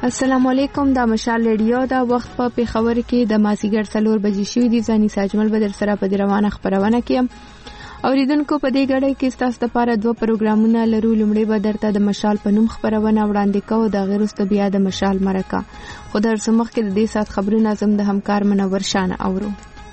السلام علیکم. دا مشال ریډیو دا وخت په پیښور کې د مازیګر 4 بجې شوې دي. ځاني ساجمل بدر سره په روانه خبرونه کې اوریدونکو په دې غړې کې ستاسو لپاره 2 پروګرامونه لرو. لومړی به درته د مشال په نوم خبرونه وړاندې کوو، د غیرست بیا د مشال مرکه. خو در سمخ کې د دې سات خبرونه زم د همکار منور شان اورو.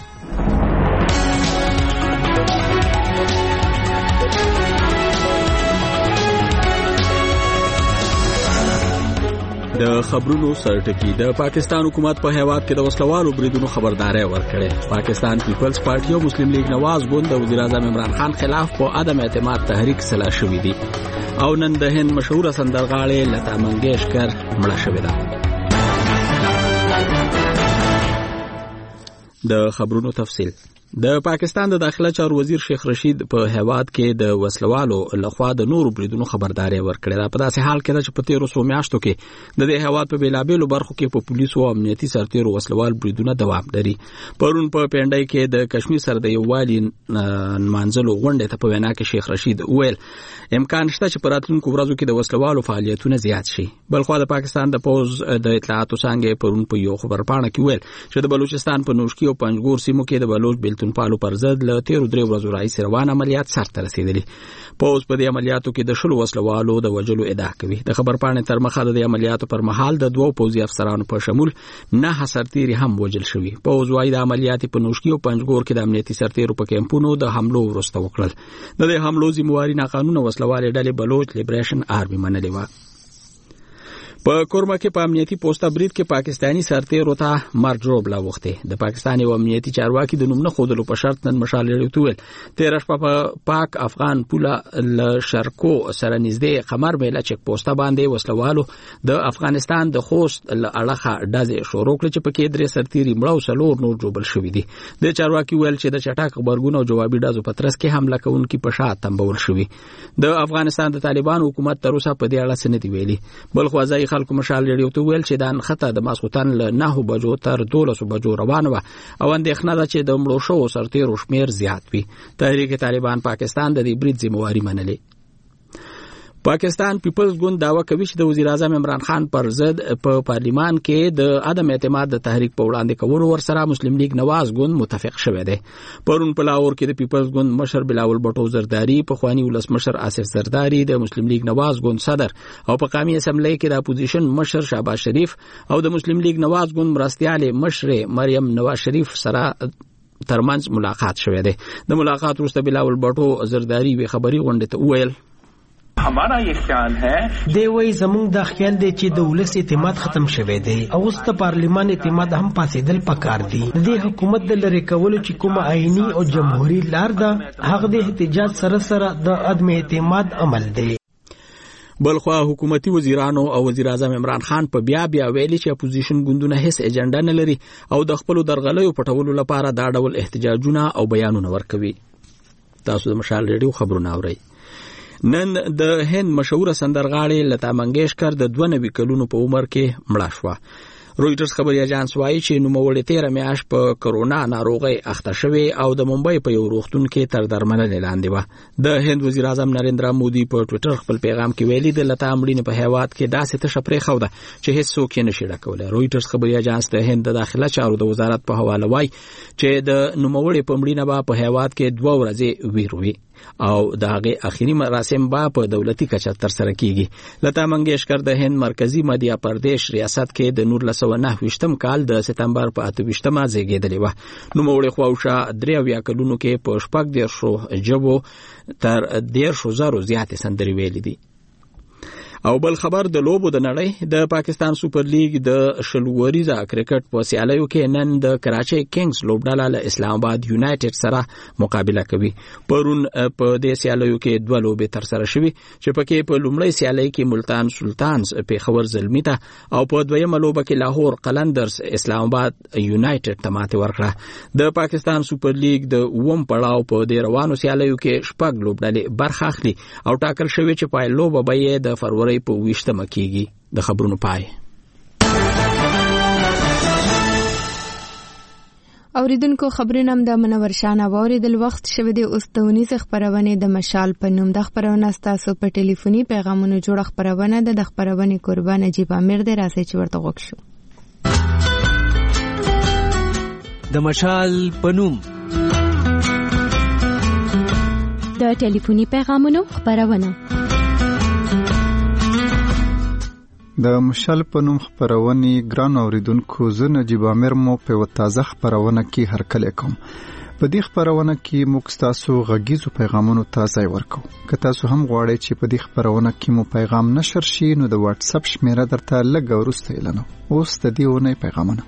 د خبرونو سرټکی. د پاکستان حکومت په هیواد کې د وسلوالو بریدونو خبرداري ورکړه. پاکستان پیپلز پارټي او مسلم لیگ نواز ګوند د وزیر اعظم عمران خان خلاف په عدم اعتماد تحریک سلا شوې دي او نن د هند مشهور سندرغاړې لتا منګیشکر مړه شوې ده. د خبرونو تفصیل. د پاکستان د داخله چارو وزیر شیخ رشید په هیواد کې د وسلوالو لخوا د نورو بریدونو خبرداري ورکړه. په داسې حال کې چې په 13 میاشتو کې د دې هیواد په بیلابېلو برخو کې په پولیسو او امنیتي سرتیرو وسلوال بریدونه دوام لري. پرون په پنډای کې د کشمیر سره د یووالي منځلو غونډې ته په وینا کې شیخ رشید ویل امکان شته چې په راتلونکو ورځو کې د وسلوالو فعالیتونه زیات شي. بلخو د پاکستان د پوز د اطلاعاتو څنګه پرون په یو خبرپاڼه کې ویل چې د بلوچستان په نوشکی او پنجګور سیمو کې د بلوچ بلتون پالو پر ضد له 13 ورځو راځي روان عملیات سرته رسیدلي. پوز په دې عملیاتو کې د شلو وسلوالو د وجلو ادعا کوي. د خبرپاڼې تر مخه د عملیاتو پر مهال د 2 پوزي افسرانو په شمول 9 سرتیري هم وجل شوي. پوز وايي د عملیات په نوشکی او پنجګور کې د امنیتي سرتیرو په کمپونو د حملو وروسته وکړل. د دې حملو ذمہواری ناقانونه وسلوال ډلې بلوچ لیبریشن آرمي منلې و. په کورما کې په امنیتي پوسټه برید کې پاکستانی سرتیرو ته مرګ ژوبله وخته. د پاکستاني او امنیتي چارواکي د نوم نه خودلو په شرط نن مشال ریډیو 13 شپه په پاک افغان پوله ل شرکو سره نږدې قمر بیل چک پوسټه باندې وسلوالو د افغانستان د خوست اړخه ډزې شروع کړې چې پکې 3 سرتیري مړه او 4 نور جوبل شوې دي. د چارواکي ویل چې د چټاک خبرګون او جوابي ډزو په ترڅ کې حمله کوونکي په شا تنبول شوې. د افغانستان د طالبان حکومت تر اوسه په دې اړه څه نه دی ویلي. بل خو ځای خلکو مشال ریډیو ته ویل چې د انخته د ماسختن له 9 بجو تر 12 بجو روانه و او اندېښنه ده چې د مړو شو سرتیرو شمیر زیات وي. تحریک طالبان پاکستان د دې برید ذمہواری منلې. پاکستان پیپلز ګوند داوا کوي چې د وزیر اعظم عمران خان پر ضد په پارلیمان کې د عدم اعتماد د تحریک په وړاندې کولو ورسره مسلم لیگ نواز ګوند متفق شوه دی. پرون په لاهور کې د پیپلز ګوند مشر بلاول بټو زرداری، په خوانی ولس مشر آصف زرداری، د مسلم لیگ نواز ګوند صدر او په قومي اسمبلی کې د اپوزیشن مشر شهباز شریف او د مسلم لیگ نواز ګوند مرستیال مشر مریم نواز شریف سره ترمنځ ملاقات شوه دی. د ملاقات وروسته بلاول بټو زرداری وی خبري غونډه ته ویل हमारा ये ख्याल है دی وای زمونږ د خیال دی چې د ولس اعتماد ختم شوه دی او اوس د پارلیمان اعتماد هم پاسېدل پکار دی. د حکومت د لری کولو چې کومه آئینی او جمهوریت لار ده هغه د احتجاج سره سره د عدم اعتماد عمل دی. بلخو حکومتي وزیرانو او وزیر اعظم عمران خان په بیا ویلي چې اپوزیشن ګوندونه هیڅ ایجنډا نه لري او د خپل درغلیو پټولو لپاره دا ډول احتجاجونه او بیانونه ورکوي. تاسو د مشال ریډیو خبرونه اورئ. نن د هند مشهور سندرغاړې لتا منګیشکر د 92 کلونو په عمر کې مړه شوه. رويټرز خبري اژانس وايي چې نوموړې 13 میاشت په کرونا ناروغي اخته شوې او د ممبئی په یو روغتون کې تر درملنې لاندې و. د هند وزیر اعظم نریندرا مودي په ټوئیټر خپل پیغام کې ویلي د لتا مړینې په هیواد کې داسې تشپرې خوده چې هیڅ څوک یې نشي ډکولای. رويټرز خبري اژانس د هند د داخله چارو د وزارت په حواله وايي چې د نوموړې په مړینه په هیواد کې 2 ورځې ویروي او داغه اخیری مراسم با په دولتي کچه تر سره کیږي. لتا منګیشکر د هند مرکزی مدیا پردیش ریاست کې د 1929 کال د سپتمبر په 28مه زیږیدلې و. نو موړې خواوشا 3 کلونو کې په شپږ 10 جبو تر 10,000 زیاتې سندري ویلې دي. او بل خبر د لوبو د نړۍ د پاکستان سوپر لیگ د شلوریزه کرکټ په سیالیو کې نن د کراچي کینګز لوبډاله له اسلام آباد یونایټډ سره مقابله کوي. پرون په دې سیالیو کې 2 لوبې تر سره شوي چې پکې په لومړی سیالي کې ملتان سلطانز پیښور زلمی ته او په دویمه لوبه کې لاهور قلندرز اسلام آباد یونایټډ ته ماته ورکړه. د پاکستان سوپر لیگ د 9 پړاو په دې روانو سیالیو کې 6 لوبډالې برخه اخلي او ټاکل شوی چې پای لوبه به د فروری په 20مه کېږي. د خبرونو پای. اوریدونکو خبرونه هم د منور شانه واوریدل. وخت شوه د اوستونیز خبرونه د مشال په نوم د خبرونه تاسو په ټلیفوني پیغامونو جوړ خبرونه د خبرونه قربان نجیب امیر د راځي چې ورته غوښ شو. د مشال په نوم د ټلیفوني پیغامونو خبرونه. د مشال په نوم خبرونه ګران اوریدونکو زه نجیب امیر مو په تازه خبرونه کې هرکلی کوم. په دې خبرونه کې موږ تاسو غږیزو پیغامونو ته ځای ورکو. که تاسو هم غواړئ چې په دې خبرونه کې مو پیغام نشر شي نو د واتس اپ شمیره درته لږ وروسته اعلانوم. اوس د دې ونې پیغامونه.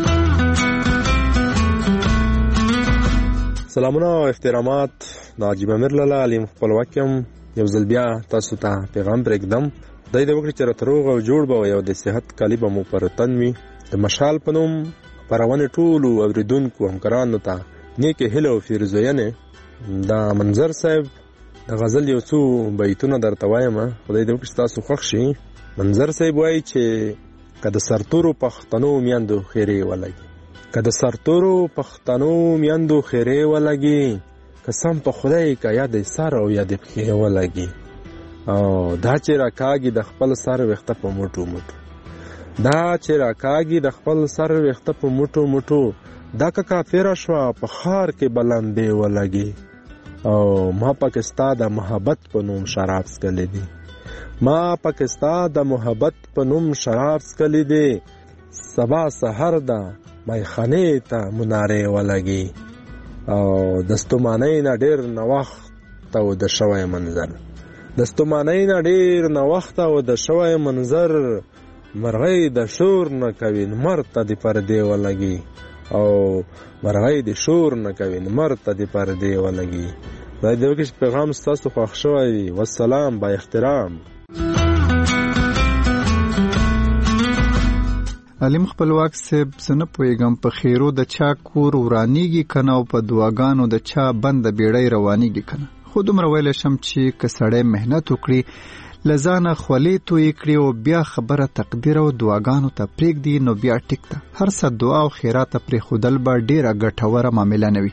سلامونه او احترامات. نجیب امیر لاله علیم خپلواکم یو ځل بیا تاسو ته پیغام پرېږدم. دای د وګړي چې راتروغ او جوړ به یو د صحت کالی به مو پرتن وي. د مشال په نوم خبرونه ټول اوریدونکو همکارانو ته نیکه هیله او فیروزوینه. دا منظر صاحب د غزل یو څو بیتونه درته وایم. خدای دې وکړي تاسو خوښ شي. منظر صاحب وایي چې کله سرتورو پښتنو میاندو خیره ولګي، کله سرتورو پښتنو میاندو خیره ولګي، قسم په خدای کا یاد سر او یاد پخې ولګي. او دا چې راکاږي د خپل سر وخته په موټو موټو، دا چې راکاږي د خپل سر وخته په موټو موټو، دا که کافر شوا په خار کې بلندې ولګي. او ما پاکستان د محبت په نوم شراب سکلې دي، ما پاکستان د محبت په نوم شراب سکلې دي. سبا سحر دا میخانه ته مناره ولګي. او دستمانه نه ډیر نه وخت او د شوی منظر، دستمانه نه ډیر نه وخت او د شوی منظر، مرغۍ د شور نه کوي مرته د پردې ولګي. او مرغۍ د شور نه کوي مرته د پردې ولګي. دا د وکش پیغام ستاسو خوښ شوی. والسلام با احترام. علیم خپلواک صاحب زنه پویګم په خیرو د چا کور ورانیږي کنه او په دعاګانو د چا بند بیړۍ روانیږي کنه. خود عمر ویل شم چې کسړې مهنت وکړي لزانه خولې توې کړي او بیا خبره تقدیر او دعاګانو ته پرېږدي نو بیا ټیک ته هر څه دعا او خیرات پرې خودل به ډیره ګټوره معامله نه وي.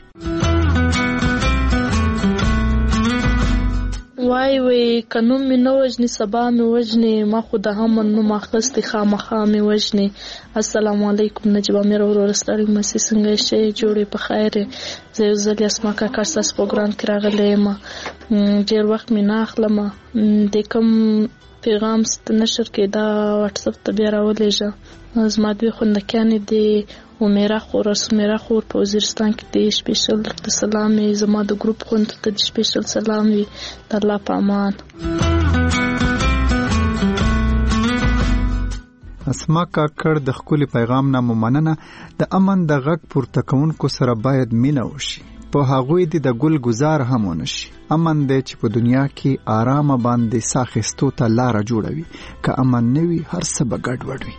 وای کنو می نو وجنی سبا می وجنی ما خود هم نو ماخستی خامخا می وجنی. السلام علیکم نجیب امیر ورور ستړي مسی څنګه شي جوړې په خیر. زه یو ځل اسما کا کارساس پروګرام کې راغلی ما ډیر وخت می نه اخلم. د کوم پیغام ست نشر کې دا واتس اپ ته بیا راولېږه. زما دوی خوندکانې دی ومیرا خور سمیرا خور په وزیرستان کې دی. سپیشل د سلام زما د ګروپ خوند ته د سپیشل سلام وي. د الله په امان. اسما کاکړ د خپل پیغام نه مننه. د امن د غږ پورته کوونکو سره باید مینه وشي، په هغوی د ګل گزار هم ونشي. امن دی چې په دنیا کې آرام باندې ساخستو ته لار جوړوي. که امن نه وي هر څه به ګډوډ وي.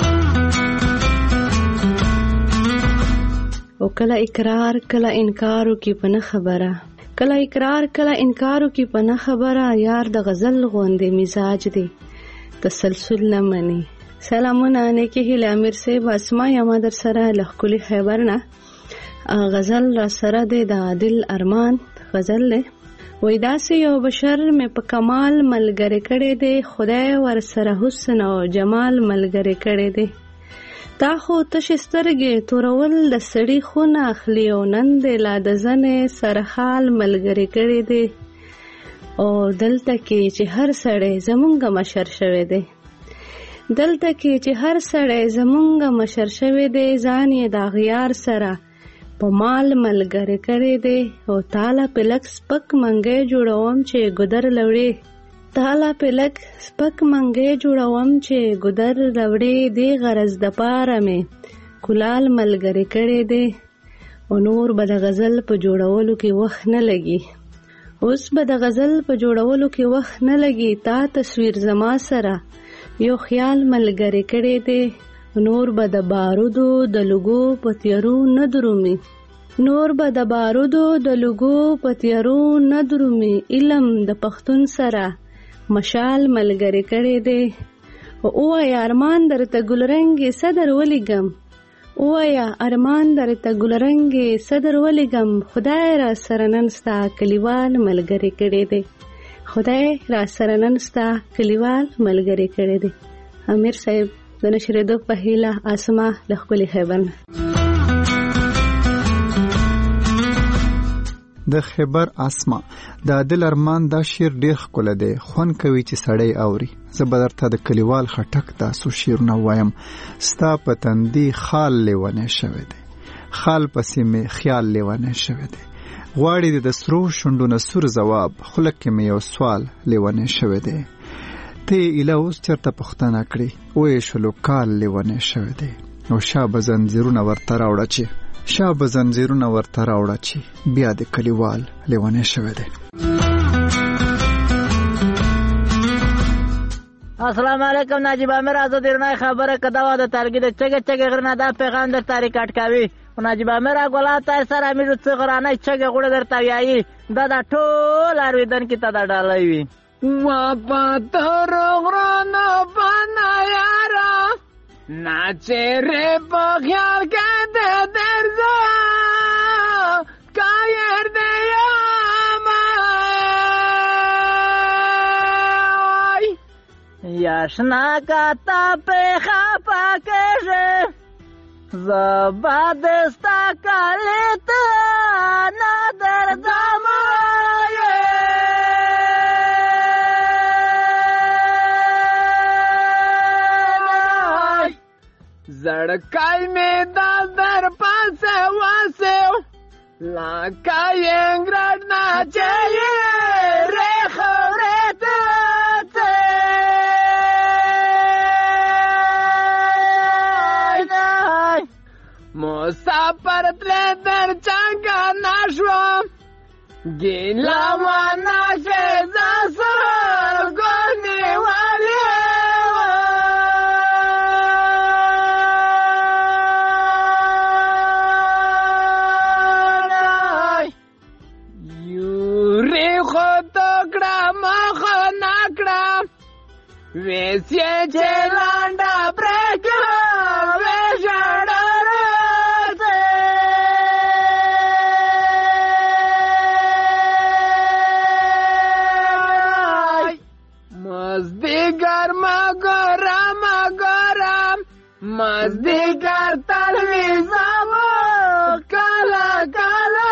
او کله اقرار کله انکارو کې پنه خبره، کله اقرار کله انکارو کې پنه خبره. یار د غزل غوندې مزاج دی تسلسل نه مني. سلامونه نیکی هیله امیر صاحب. اسما یما در سره لخکلی خیبر نه غزل را سره دی د عادل ارمان غزل له وای داسې یو بشر مې په کمال ملګری کړی دی، خدای ور سره حسن او جمال ملګری کړی دی. تا خو تش سترګې تورول د سړي خونه اخلي او نن دی لا د زنې سره حال ملګری کړی دی. او دلته کې چې هر سړی زمونږ مشر شوی دی، دلته کې چې هر سړی زمونږ مشر شوی دی. ځان یې د غیار سره په مال ملګری کړی دی. او تاله په لک سپک منګې جوړوم چې ګدر لوړې، تاله په لک سپک منګې جوړوم چې ګدر لوړې. دی غرض د پاره مې کلال ملګری کړی دی. او نور به د غزل په جوړولو کې وخت نه لګي، اوس به د غزل په جوړولو کې وخت نه لګي. تا تصویر زما سره یو خیال ملګری کړی دی. نور به د بارودو د لګو په تیارو نه درومي، نور به د بارودو د لګو په تیارو نه درومي. علم د پښتون سره مشال ملګری کړی دی. او ارمان درته ګلرنګ صدر ولیږم، وایا ارمان درته ګلرنګې صدر ولګم، خدای را سره نن ستا کلیوال ملګری کړی دی. خدای را سره نن ستا کلیوال ملګری کړی دی. امیر صاحب د نشریدو په هیله اسما د ښکلي خیبر د خیبر اسما د عادل ارمان دا شعر ډیر ښکلی دی، خوند کوي چې سړی اوري. زه به درته د کلیوال خټک تاسو شعرونه وایم. ستا په تندي خال لیونی شوی دی، خال پسې مې خیال لیونی شوی دی. غواړي د سرو شونډو نه سور ځواب، خوله کې مې یو سوال لیونی شوی دی. ته یې ایله اوس چېرته پوښتنه کړې، ویې شلو کال لیونی شوی دی. او شابه زنځیرونه ورته راوړه چې بیا د کلیوال لیونی شوی دی. السلام علیکم ناجیب امیر آزاد ایرانی خبره کداوا د ترګي د چګه غرنه دا پیغام در تاریخ اٹکاوي. ناجیب امیر ګلاب تای سره امیر څو غرانه چګه غوړه در تاویایي دا ټول ارویدن کی ته دا ډالای وي. وا پاتور غرانه بنا یارا ناچه ره په خیال کې د درځه کایر دی یاشنا کاتا په خپا کېږه زبادستا کالت نه درځم زړکای می دا در پاسه واسه لکه انګرډ نه چي ری خورت مسافر تله در څنګه نشوم ګیلا وانا شه زاسر ګونی والی یوري خو تکړه مخ نکړه ویسې چې لانډه پرېږه ویژړه مزدیگر مزدیگر تلویزم کالا کالا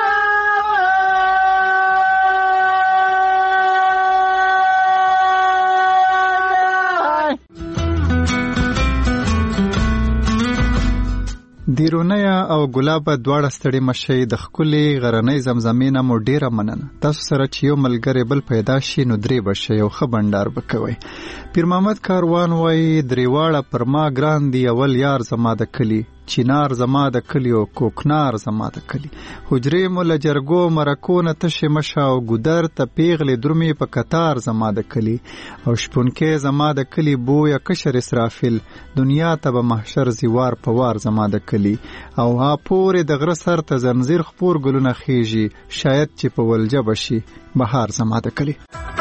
دیرونیا او ګلاب دواړه ستړي مشي د خولي غرنۍ زمزمینه مو ډیره مننه. تاسو سره چې یو ملګری بل پیدا شي نو درې بشي او خبندار وکوي. پیر محمد کاروان وای دریواړه پر ما ګران دی اول یار زما د کلی، چینار زما د کلی او کوکنار زما د کلی. حجرې مو له جرګو مرکونه تشه مشه او ګودر ته پیغلې درومې په کتار زما د کلی. او شپونکې زما د کلی بویا کشر اسرافیل، دنیا ته به محشر زیوار په وار زما د کلی. او ها پورې د غره سر ته زنځیر خپور ګلونه خیږي، شاید چې په ولجه بشي بهار زما د کلی.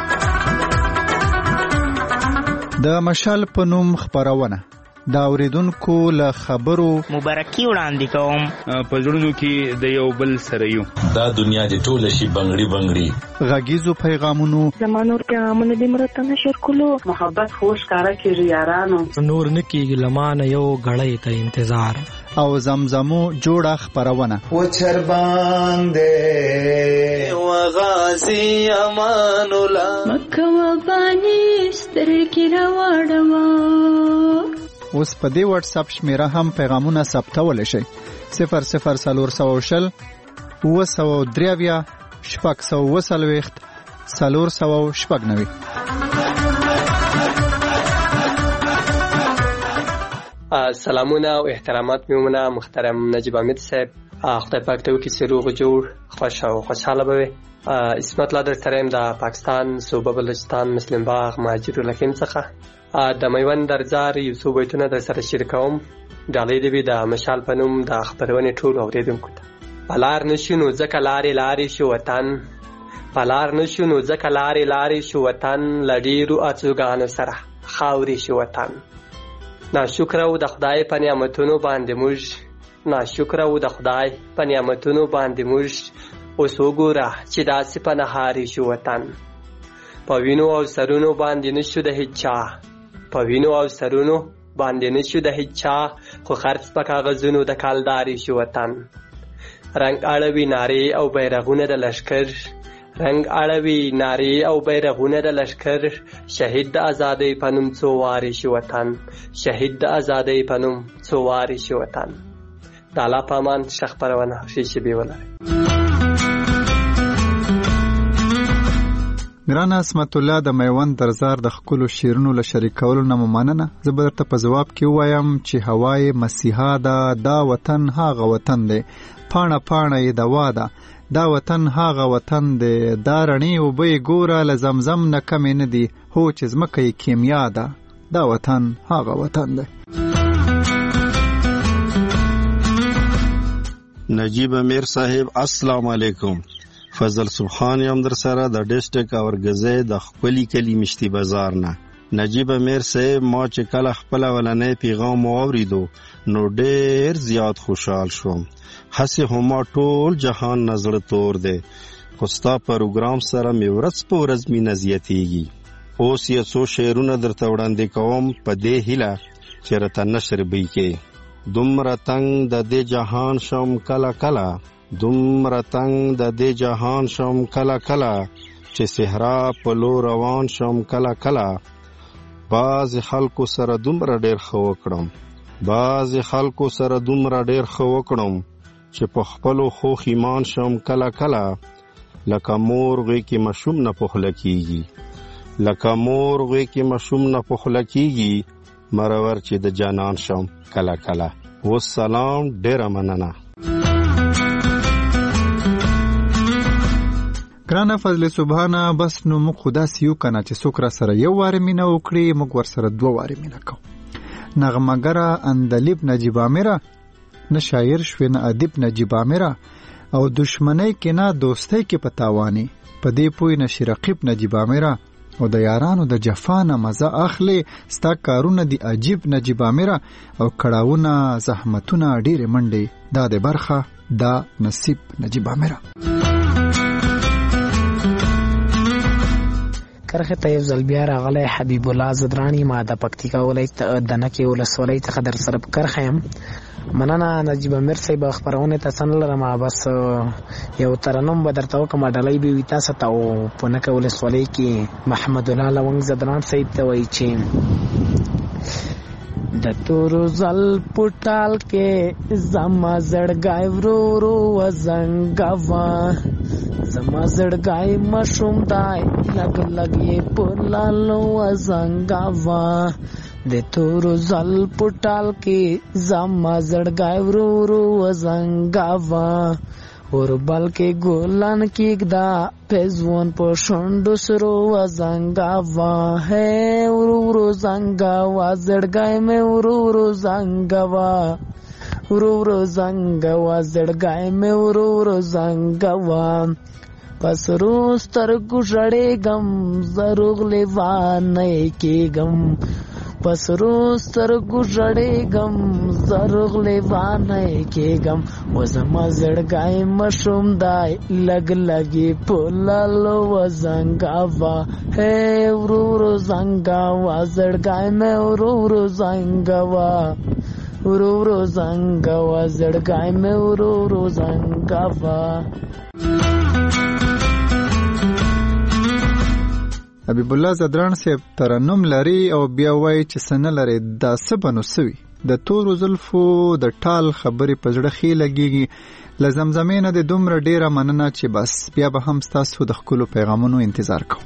د مشال په نوم خبرونه دا اوریدونکو له خبرو مبارکي وړاندې کوم. په زړونو کې د یو بل سره یو دا دنیا دې ټوله شي بنګړي بنګړي. غږیزو پیغامونو زمانور پیغامونه دې مرته نشر کولو، محبت خوش کارا کیږي یارانو، نور نکیږي لمانه یو غړې ته انتظار. او زمزمو جوړه خبرونه و چر باندې و غازی امان الله مکه و بانی سترګې راوړم. اوس په دې واتس اپ شمیره هم پیغامونه ثبتول شي 0040 903 640 490. سلامونه او احترامات میمونه محترم نجیب امید صاحب. خدای پاک ته وکړي چې روغ جوړ خوش او خوشحاله به اسمت الله در تریم د پاکستان صوبه بلوچستان مسلم باغ مهاجر الحکیم څخه د میوند درزار یو څو بیتونه در سره شریکوم. ډالۍ دې د مشال په نوم د خبرونې ټول اوریدونکو ته. پلار نشو نو ځکه لارې لارې شو وطن، پلار نشو نو ځکه لارې لارې شو وطن، لډیرو اڅوګانو سره خاورې شو وطن. ناشکر او د خدای په نعمتونو باندې موږ ناشکره و د خدای په نعمتونو باندې موږ اوس وګوره چې داسې په نهاري شو وطن په وینو او سرونو باندې نشو د هیچ چا په وینو او سرونو باندې نشو د هیچ چا خو خرڅ په کاغذونو د کالداري شو وطن رنگ اړوي نارې او بیرغونه د لشکر رنگ اړوي نارې او بیرغونه د لشکر شهید د ازادۍ په نوم څو وارې شو وطن شهید د ازادۍ په نوم څو وارې شو وطن د الله په امان ښه خپرونه ښې شېبې ولرئ. ګران عصمت الله د میوند درزار د خپلو شعرونو له شریکولو نه مننه. زه به درته په ځواب کې ووایم چې هوای مسیحا ده، دا وطن هغه وطن دی، پاڼه پاڼه یې دوا ده، دا وطن هغه وطن دی، دا رڼې اوبه یې ګوره له زمزم نه کمې نه دي، هو چې ځمکه یې کیمیا ده، دا وطن هغه وطن دی. نجیب امیر صاحب السلام علیکم. فضل سبحان یم در سره د ډیسټریکټ اورګزی د خپلی کلی مشتی بازار نه. نجیب امیر صاحب ما چې کله خپل ولنې پیغام واوریدو نو ډیر زیات خوشحال شوم. هسې هما ټول جهان نظر تور دی، خو ستا پروګرام سره مې ورځ په ورځ مینه زیاتیږي. اوس یې څو شعرونه درته وړاندې کوم په دې هیله چې راته نشر به یې کې. دومره تنګ د دې جهان شم کله کله، دومره تنگ د دې جهان شم کله کله، چې صحرا په لور روان شم کله کله. بعض خلکو سره دومره ډیر ښه وکړم، بعض خلکو سره دومره ډیر ښه وکړم، چې په خپلو خوښ ایمان شم کله کله. لکه مور غوی کې مشوم نه پخله کیږي، لکه مور غوی کې مشوم نه پخله کیږي، مرور چې د جانان شم کله کله. والسلام، ډیره مننه. ګرانه فضل سبحانه، بس نو موږ خدا سیو کنه چې څوک را سره یو واره مینه وکړي، موږ ور سره دوه واره مینه کوو. نغمګره اندلیب نجیب آمیره، نه شاعر شوې نه ادیب نجیب آمیره، او دشمنی کې نه دوستی کې پتاوانی، په دې پوی نشي رقیب نجیب آمیره، او د یارانو د جفا نه مزه اخلي، ستا کارونه دی عجیب نجیب آمیره، او کړاوونه زحمتونه ډېرې منډې، دا د برخه دا نصیب نجیب آمیره. کرخه ته یو ځل بیا راغلی حبیب الله زدرانی، ما د پکتیکا ولایت د نکې ولسوالۍ څخه در سره په کرخه یم. مننه نجیب امیر صاحب، خپرونې ته څه نه لرم، بس یو ترنم به درته وکړم، ډالۍ به وي تاسو ته. او په نکې ولسوالۍ کې محمد الله لونګ زدران صاحب ته وایي چې د تورو زل پټال کې زما زړګای ورو ورو وزنګوا، زما زړګای مشوم دای لګ لګ یې پر لالو وزنګوا، د تورو زل پټال کې زما زړګای ورو ورو وزنګوا، اور بلکې ګولان کېږدا پېزون په شونډو سرو وزنګوا، ہے ورو ورو زنګوا زړګای مې ورو ورو زنګوا، ورو ورو زنګوا زړګای مې ورو ورو زنګوا، پس روز سترګو ژړېږم زروغ لیوانې کېږم، پس روز سترګو ژړېږم زروغ لیوانې کېږم، و زما زړګی مشوم دی لګ لګې په لالو وزنګوا، ہے ورو ورو زنګوا زړګی مې ورو ورو زنګوا، ورو ورو زنګوا زړګی مې ورو ورو زنګوا. حبیب الله زدران صاحب ترنم لري او بیا وایي چې څه نه لري، دا څه به نو څه وي؟ د تورو زلفو د ټال خبرې په زړه ښې لګېږي. له زمزمې نه د دومره ډېره مننه چې بس بیا به هم ستاسو د ښکلو پیغامونو انتظار کوم.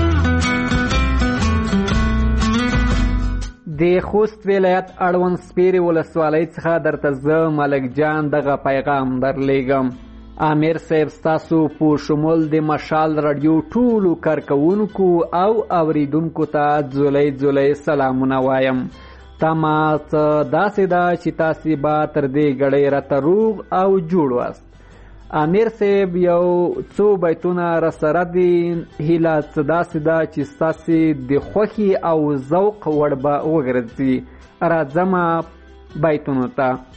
د خوست ولایت اړوند سپیرې ولسوالۍ څخه درته زه ملک جان دغه پیغام درلیږم. امیر صاحب ستاسو په شمول د مشال رادیو ټولو کارکوونکو او اوریدونکو ته ځولۍ ځولۍ سلامونه وایم. تمه څه داسې ده چې تاسې به تر دې ګړۍ راته روغ او جوړ واست. امیر صاحب یو څو بیتونه راسره دي، هیله څه داسې ده چې ستاسې د خوښې او ذوق وړ به وګرځي. راځمه بیتونو ته.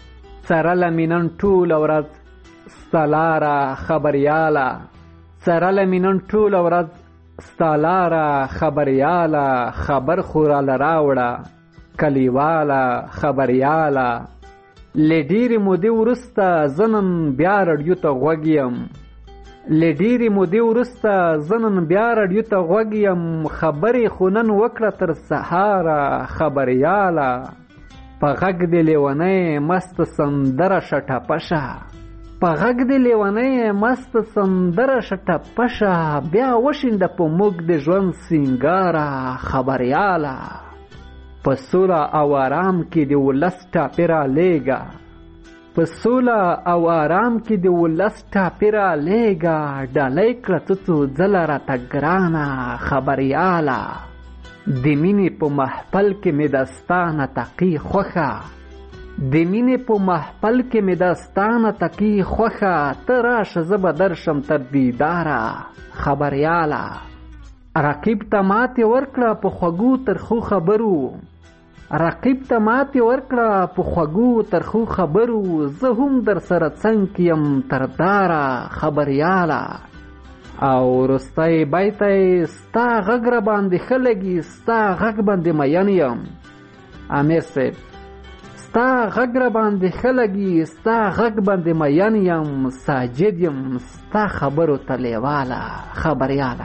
سره لمینن ټول ورځ ستالاره خبریاله سره لمینن ټول ورځ ستالاره خبریاله خبر خوراله راوړه کلیواله خبریاله لډيري مودې ورسته زنن بیا رډیو ته غوږیم لډيري مودې ورسته زنن بیا رډیو ته غوږیم خبرې خونن وکړه تر سهاره خبریاله په غږ د لیونۍ مست سندره شټه پشه په غږ د لیونۍ مست سندره شټه پشه بیا وشینده په موږ د ژوند سینګاره خبریاله په سوله او آرام کې د ولس ټاپې رالیږه په سوله او آرام کې د ولس ټاپې رالیږه ډالۍ کړه څو ځله راته ګرانه خبریاله د مینې په محفل کې مې دستانه تقي خوښه د مینې په محفل کې مې دستانه تقي خوښه ته راشه زه به درشم تر دیداره خبریاله رقیب ته ماتې ورکړه په خوږو ترخو خبرو رقیب ته ماتې ورکړه په خوږو ترخو خبرو زه هم در سره څنګ یم تر داره خبریاله او وروستی بیت یې ستا غږ را باندې ښه لګي ستا غږ باندې مین یم امیر صاحب ستا غږ را باندې ښه لګي ستا غږ باندې مین یم ساجد یم ستا خبرو ته لیواله خبریاله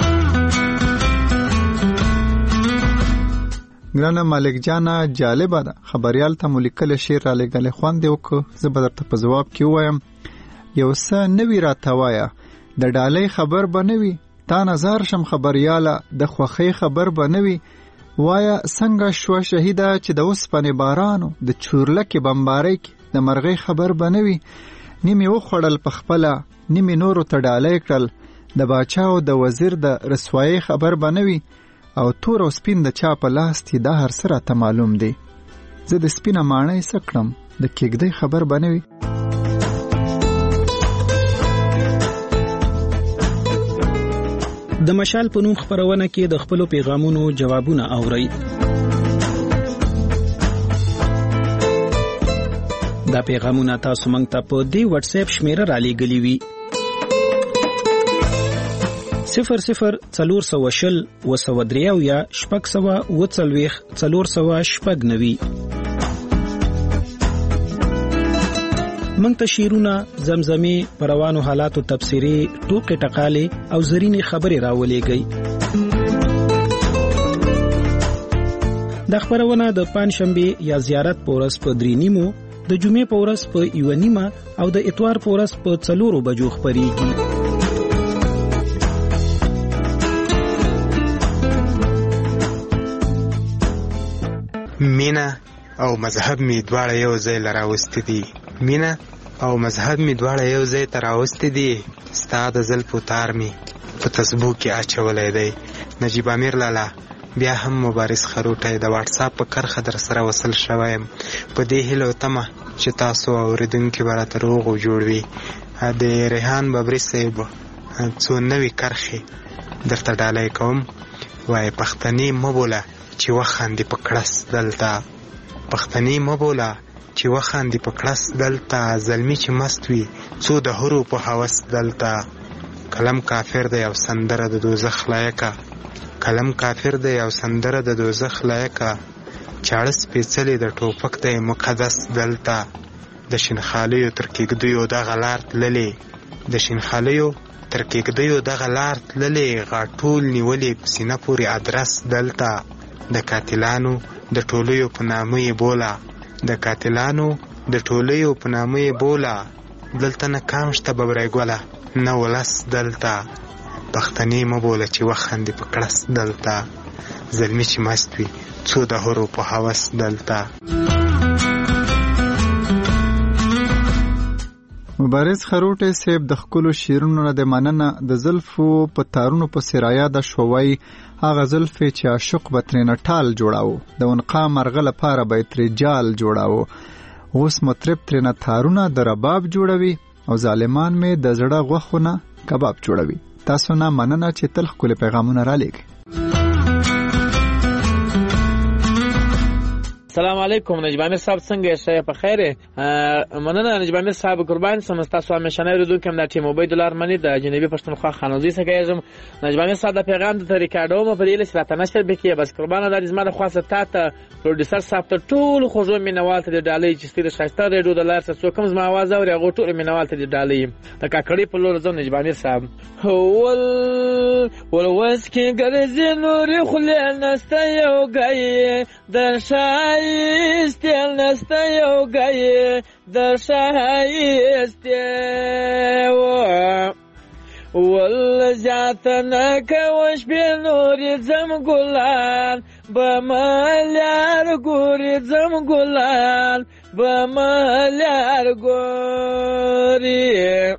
ګرانه مالک جانه جالبه ده خبریال ته مو لیکلی شعر رالیږلی خوند یې وکړو زه به درته په ځواب کې ووایم یو څه نوي راته وایه د ډالۍ خبر به نه وي تا نظر شم خبریاله د خوښۍ خبر به نه وي وایه څنګه شوه شهیده چې د اوسپنې بارانو د چورلکې بمبارۍ کې د مرغۍ خبر به نه وي نیمې وخوړل په خپله نیمې نورو ته ډالۍ کړل د باچا او د وزیر د رسوایۍ خبر به نه وي او تور او سپین د چا په لاس دی دا هر څه راته معلوم دی زه د سپینه ماڼۍ څه کړم د کېږدۍ خبر به نه وي د مشال په نوم خبرونه کې د خپل پیغامونو جوابونه اورئ دا پیغامونه تاسو مونږ ته په دی واتس اپ شمیره را لېږلي وي 00 وسودریو یا شپږ سوه وڅلوېښت 490 مونږ ته شعرونه زمزمې پروانو حالاتو تفسیری ټوکې ټقالې او زرینې خبرې راولېږئ د خبرونه د پنځشنبه یا زیارت پورس په 3:30 د جمعې پورس په 1:30 او د اتوار پورس په 4 بجو خبرېږي مینا او مذهب می دواړه یو ځای لراوستي دي مینا او مذهب می دواړه یو ځای تراوستي دي ستاد زلفو تار می په تسبو کې اچولې دی نجیب امیر لالا بیا هم مبارز خروټه د واتس اپ په کرخه در سره وصل شوایم په دې هلو تمه چې تاسو اوریدونکو برات روغ او جوړوي د ریحان ببري صاحب څو نوې کرخه درته ډالۍ کوم وای پښتني مبوله چې وخاندې په کړس دلته پښتني مبوله چې وخاندې په کړس دلته زلمی چې مست وي څو د هرو په هوس دلته کلم کافر دی او سندره د دوزخ لایقه کلم کافر دی او سندره د دوزخ لایقه چاړه سپېڅلې د ټوپک دی مقدس دلته د شینخالیو تر کېږدیو دغه لار تللې د شینخالیو تر کېږدیو دغه لار تللې غاټول نیولې په سینه پورې ادرس دلته د قاتلانو د ټولیو په نامه یې بوله د قاتلانو د ټولیو په نامه یې بوله دلته نه کام شته ببرۍ ګوله نه ولس دلته پښتني مه بوله چې وخاندې په کړس دلته زلمي چې مست وي څو د هرو په هوس دلته مبارز خروټه صاحب د خپلو شیرونو نه د مننه د زلفو په تارونو په سرایا د شووي هغه زلفې چې عاشق بترینه ټال جوړاو د ونقا مرغه لپاره به تر جال جوړاو اوس مطرب ترینه تارونه د رباب جوړوي او ظالمان می د زړه غوخونه کباب جوړوي تاسو نه مننه چې تل خپل پیغامونه را لېږئ السلام علیکم نجیب امیر صاحب څنګه یې په خیر مننه نجیب امیر صاحب قربان سم تاسو همیشنه ردونکم د ټیم عبید الله ارمنی د جنوبي پښتونخوا خانوزي څخه یم نجیب امیر صاحب د پیغام د ریکارډو په دې لسه راته نشر بکیه بس قربان د زما د خاصه ته پروډوسر صاحب ته ټول خوږو مینوال ته د ډالۍ چې ستاره شایسته ریډیو د لار څخه کوم زما आवाज اوري هغه ټول مینوال ته د ډالۍ د کاکړی په لور ځم نجیب امیر صاحب ول وس کې ګرځي نور خلې نسته یو غي د شایست نسته یو غي د شایست ول جاتنه کوش به نور زم ګلان بمالار ګوري زم ګلان بمالار ګوري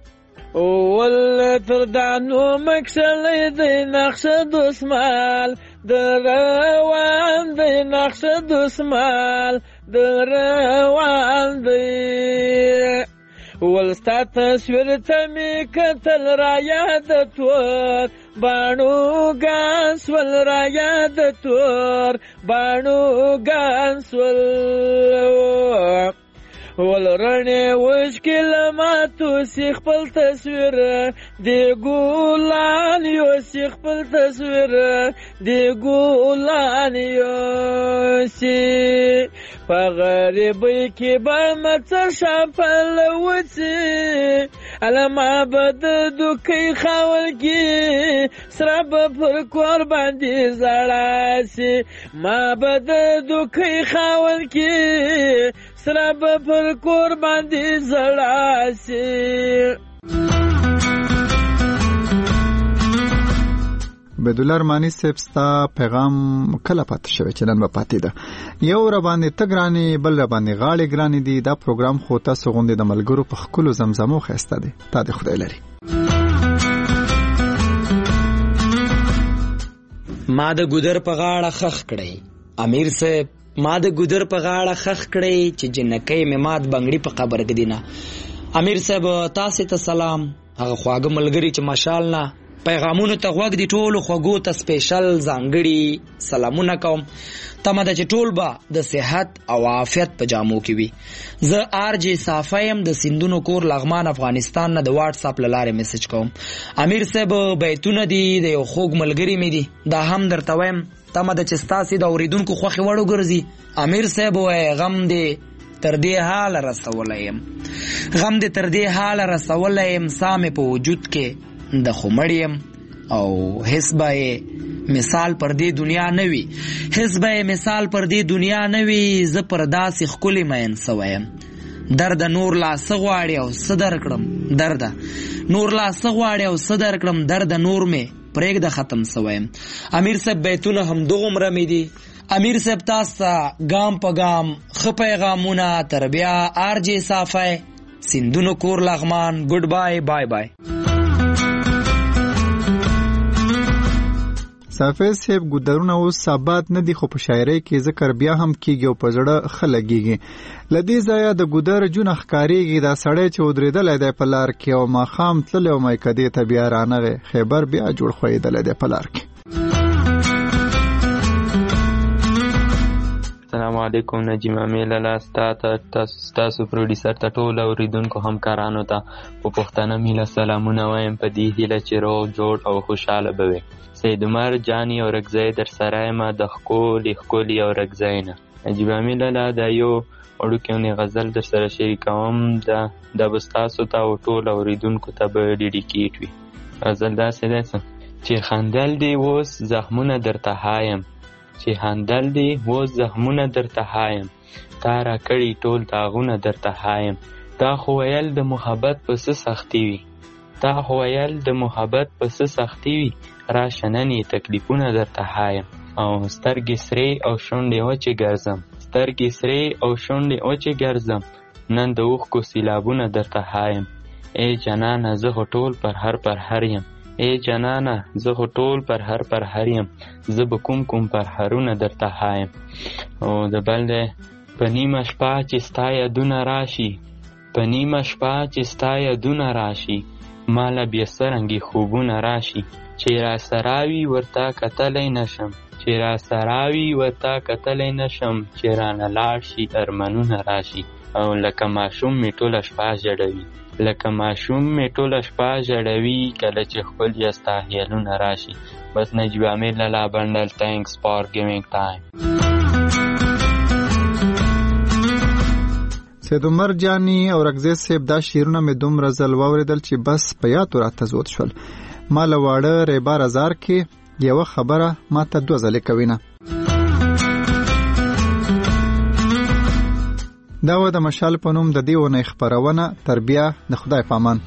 ول تر دانو مکسلې د نقشه دسمال دروان د نقشه دسمال دروان دی ولستا تصویر ته می کتل را یاد تور بانو گانسول را یاد تور بانو گانسول ولرنه وشکل ما تو سیخ پل تصویر دی ګولان یو سیخ پل تصویر دی ګولان یو سی په غریبۍ کې به مڅ شپل وڅی علما بد دوکې خاول کې سره پر کور باندې زړاسي ما بد دوکې خاول کې سره پر کور باندې زړاسي عبدالله ارمانی صاحب ستا پیغام کله پاتې شوی چې نن به پاتې ده یو را باندې تګرانی بل را باندې غاړې ګرانی دي دا پروګرام خو تاسو غوندې د ملګرو په خپلو زمزمو ښایسته دی تا دې خدای لري ما د ګودر په غاړه خخ کړی امیر صاحب ما د ګودر په غاړه خخ کړی چې جنکۍ مې مات بنګړي په قبر کې دینه امیر صاحب تاسو ته سلام هغه خواږه ملګری چې ماشالله پیغامونو ته غوږ دی ټولو خوږو ته سپیشل ځانګړي سلامونه کوم تمه ده چې ټول به د صحت او عافیت په جامو کې وي زه آرجی صافیم د سندونو کور لغمان افغانستان نه د واتس اپ لاره میسج کوم امیر صاحب بیتونه دي د یو خوږ ملګری مې دي دا هم درته وایم تمه ده چې ستاسو د اوریدونکو خوښي وړو ګرځي امیر صاحب وای غم دی تر دې حال رسولایم غم دی تر دې حال رسولایم سامې په وجود کې د خمړیم او حسبه مثال پر دې دنیا نوي حسبه مثال پر دې دنیا نوي ز پر داسې خولي مین سویم درد نور لا سغواړي او صدر کړم درد نور لا سغواړي او صدر کړم درد نور مې پرېګ د ختم سویم امیر صاحب بیتونه هم دغه مرمې دي امیر صاحب تاسو ګام په ګام خ پیغامونه تربیا آرجی صافای سندونو کور لغمان ګډ بای بای بای صافی صاحب ګودرونه اوس ثابت نه دي خو په شاعرۍ کې ذکر بیا هم کیږي او په زړه خلګيږي لدې ځای د ګودر جون ښکاریږي دا سړی چې ودرېدل دی په لار کې او ما خام تل او مې کدي ته بیا رانغه خیبر بیا جوړ خویدل دی په لار کې السلام علیکم نجیم امیل الله تاسو پروډوسر ته ټول اوریدونکو همکارانو ته په پښتنه میله سلامونه وایم په دې هیله چې روغ جوړ او خوشاله بوي سید عمر جانی او رګزی در سره ما د ښکلي او رګزی نه نجیب امیل الله دا یو وړوکی غزل در سره شریکوم دا به ستاسو ته او ټول اوریدونکو ته به ډیډیکیټ وي غزل داسې دی چې خندل دی اوس زخمونه درته هایم چې خندل دی اوس زخمونه درته هایم تا را کړي ټول داغونه درته هایم تا خو ویل د محبت په څه سختي وي تا خو ویل د محبت په څه سختي وي راشه نن یې تکلیفونه درته هایم او سترګې سرې او شونډې وچې ګرځم سترګې سرې او شونډې وچې ګرځم نن د اوښکو سیلابونه درته هایم ای جانانه زه خو ټول پر هر یم ای جانانه زه خو ټول پر هر یم زه به کوم پر هرونه درته هایم او د بل دی په نیمه شپه چې ستا یادونه راشي په نیمه شپه چې ستا یادونه راشي مالا بیا سرنګي خوبونه راشي چې را سراوي ورته کتلی نشم چې را سراوي ورته کتلی نشم چې رانه لاړ شي ارمانونه راشي او لکه ماشوم مې ټوله شپه ژړوي لکه ماشوم مې ټوله شپه ژړوي کله چې خپل یا ستا خیالونه راشي. بس نجیب امیر لالا بندل thanks for giving time. سید عمر جانی او رګزی صاحب دا شعرونه مې دومره ځل واورېدل چې بس په یاد راته زود شول. ما له واړه ریبار ازار کې یوه خبره ما ته 2 ځلې کوینه. دا و د مشال په نوم د دې ونې خپرونه. تر بیا د خدای په امان.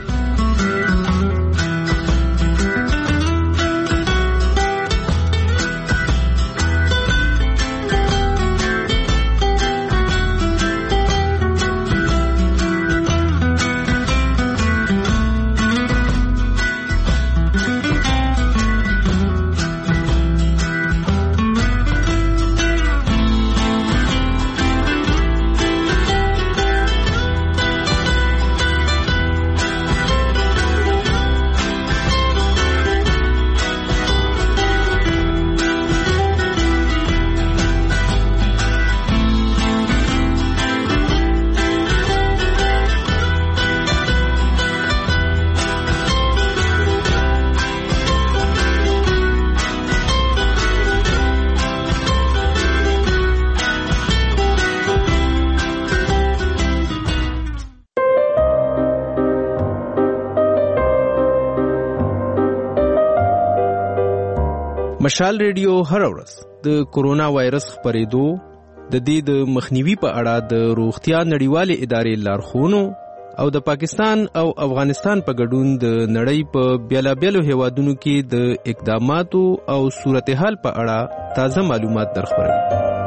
مشال ریډیو هر ورځ د کورونا وایرس خپرېدو د دې د مخنیوي په اړه د روغتیا نړیوالې ادارې لارښوونو او د پاکستان او افغانستان په ګډون د نړۍ په بیلابیلو هیوادونو کې د اقداماتو او صورتحال په اړه تازه معلومات درخبروي.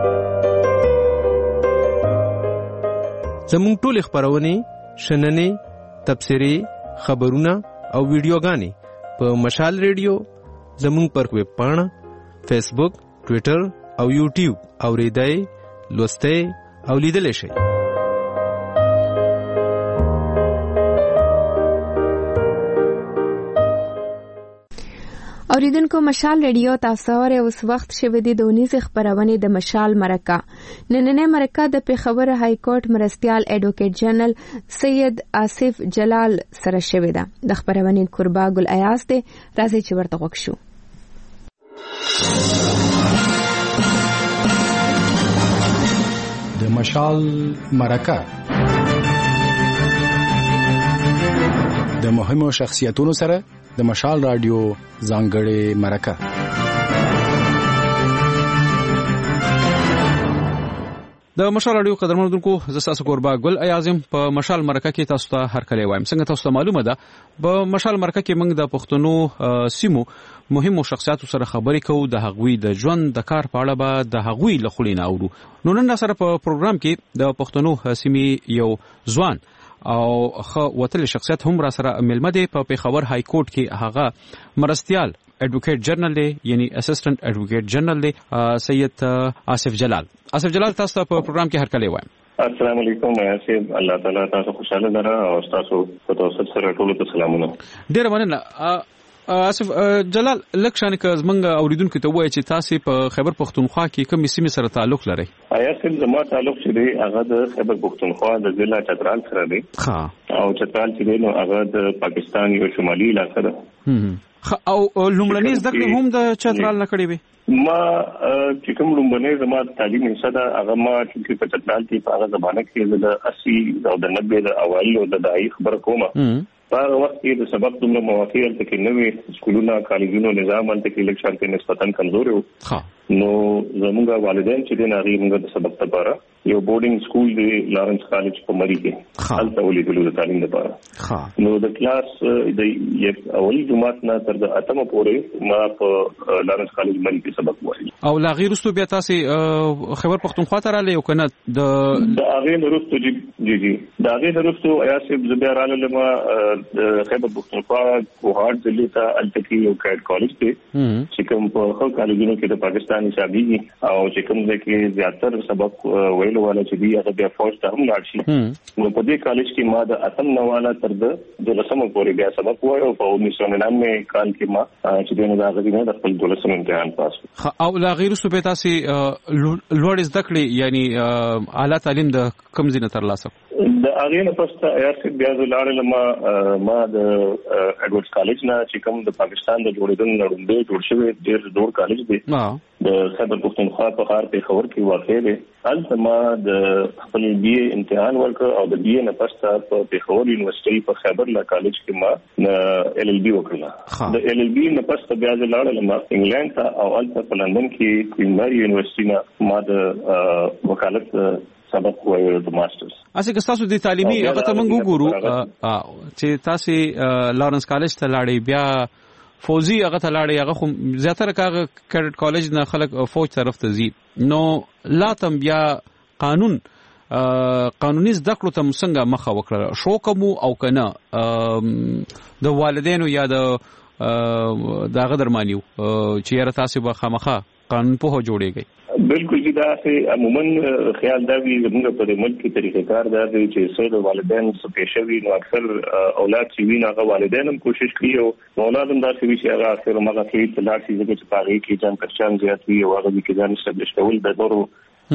زموږ ټول خبرونه شننې تبصرې خبرونه او ویډیوګانې په مشال ریډیو زموږ پر ویب پاڼه فیسبوک ټویټر او یوټیوب اوریدای لوستای او لیدل شي. اوریدونکو مشال ریډیو تاسو ته اوس وخت شوه د دونیز خبرونه د مشال مرکه. نننې مرکه د پیښور های کورټ مرستيال ایڈوکیټ جنرال سید آصف جلال سره شوه ده. د خبرونه قربا ګل ایاز ته راځي چې ورته وښو. د مشال مرکه د مهمو شخصیتونو سره د مشال رادیو ځانګړې مرکه. د مشال رادیو قدرمنو دونکو زه تاسو قربا ګل ایازم په مشال مرکه کې تاسو ته هر کله وایم. څنګه تاسو ته معلومه ده په مشال مرکه کې موږ د پښتنو سیمو مهمو شخصیاتو سره خبرې کوو. د هغوی د ژوند د کار په اړه به د هغوی له خولې نه اورو. نو نن سره په پروګرام کې د پښتنو سیمې یو ځوان او وتل شخصیت هم را سره ملمه دی. په پیښور های کورټ کې هغه مرستيال ایڈوکیټ جنرال دی یعنی اسسټنټ ایڈوکیټ جنرال دی سید آصف جلال. آصف جلال تاسو ته په پروګرام کې هر کله وایم. السلام علیکم سید الله تعالی تاسو خوشاله لره او تاسو په توسط سره ټول ته سلامونه. ډیر مننه آصف جلال. لکشان که زمنګ اوریدونکو ته وایي چې تاسو په خیبر پختونخوا کې کوم سیمه سره تعلق لرئ؟ آیا سید زما تعلق چې دی هغه د خیبر پختونخوا د ضلع چترال سره دی. ها او چترال چې دی نو هغه د پاکستان یو شمالي علاقه ده. او لومړنۍ زده کړې هم د چترال نه کړې وي؟ ما چې کوم لومړنۍ زما تعلیم حصہ ده هغه ما چې په چترال کې په هغه زمانه کې د 80 او د 90 د اوایلو د دای خبر کومه. په وخت کې د سبق دومره مواقع ته کې نوې سکولونه کالجونو نظام انته کې لکشان کې نسبتاً کمزور وو. نو زموږ والدین چې د ناغي موږ د سبق لپاره یو بورډینګ سکول دی لارنس کالج په مری کې هلته ولیدلو د تعلیم لپاره. نو د کلاس د اولي جماعت نه تر د اتمه پورې ما په لارنس کالج مری کې سبق وایي. او لا غیر رستو بیا تاسو خیبر پختونخوا ته رااله یو کنه د هغه نورستو جی د هغه نورستو ایاسب زبیر علی ما خیبر پختونخوا کوهارد ضلع ته التکی یو کډ کالج دی چې کوم په خو کالجونو کې د پاکستان پاکستان حسابيږي او چې کوم ځای کې زیاتر سبق ویلو والا چې دی هغه بیا فوج ته هم لاړ شي نو په دې کالج کې ما د اتم نواله تر د 12 پورې بیا سبق وایو په 1999 کال کې ما چې دغه غوښتنه د خپل 12 امتحان پاس او لا غیر صوبې تاسو لوړ زده کړې یعنی اعلی تعلیم د کوم ځای نه ترلاسه د اغه نه پسته ایاسه بیا زلاړل ما د اډوارډز کالج نه چې کوم د پاکستان د جوړېدل لړوندې جوړ شوی ډېر جوړ کالج دی د خیبر پختونخوا په ښار پیښور کې واقع دی هلته ما د خپل بي اے امتحان ورکړ او د بي اے نه پسته په پیښور یونیورسيټي په خیبر لا کالج کې ما ال ال بي وکړه د ال ال بي نه پسته بیا زلاړل ما انګلند ته او هلته په لندن کې کوین مری یونیورسيټي نه ما د وکالت سبق وایو د ماسترز اسی که تاسو د تعلیمي هغه ته موږ وګورو چې تاسو لارنس کالج ته لاړې بیا فوزي هغه ته لاړې هغه خو زیاتره کاغه کډټ کالج نه خلک فوج طرف ته ځي نو لا تم بیا قانوني زده کړو ته څنګه مخه وکړه شو کوم او کنه د والدینو یا د دغه درمانیو چې یاره تاسو به خامخه قانون په هو جوړیږي بالکل جدا سه عموما خیال دا وی زموږ په ملک کې طریقې کار دا دی چې سره والدین څخه پېښوي نو اکثر اولاد چې ویني هغه والدین هم کوشش کوي او اولاد هم دا چې وی هغه اکثر مګه کې تلار شي چې په هغه کې ځان پرچان زیات وي او هغه کې ځان استابلیش کول د نورو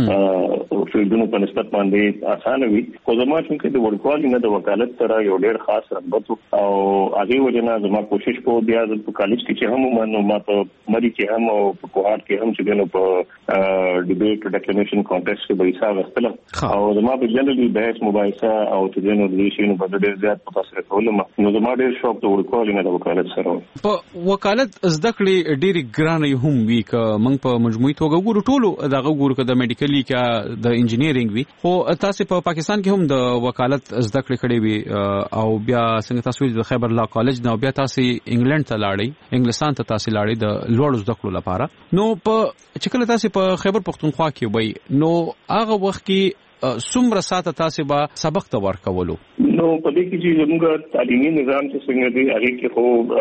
فیلډونو په نسبت باندې اسانه وي خو زما چې د ورکوالي نه د وکالت سره یو ډېر خاص رغبت او هغه وجنه زما کوشش کوم بیا د کالج کې چې هم منو ما په مری کې هم او په کوهات کې هم چې دنه په ډیبیټ ډیکلمیشن کانټیسټ کې به حساب غوښتل او زما په جنرالي بحث مباحثه او چې دنه د شینو په ډېر زیات په تاثیر کولم نو زما ډېر شوق د ورکوالي نه د وکالت سره په وکالت زده کړې ډېری ګرانې هم وی ک موږ په مجموعي توګه ګورو ټولو دغه ګورو ک د کلی کې د انجینیرینګ وی خو تاسو په پاکستان کې هم د وکالت زده کړې کړې وی او بیا څنګه تاسو د خیبر لا کالج نه بیا تاسو انګلند ته لاړې انګلستان ته تاسو لاړې د لوړ زده کړو لپاره نو په چکله تاسو په خیبر پختونخوا کې وی نو هغه وخت کې څومره ساته تاسو به سبق ته ورکولو نو په دې کې چې زموږ تعلیمي نظام چې څنګه دی هغه کې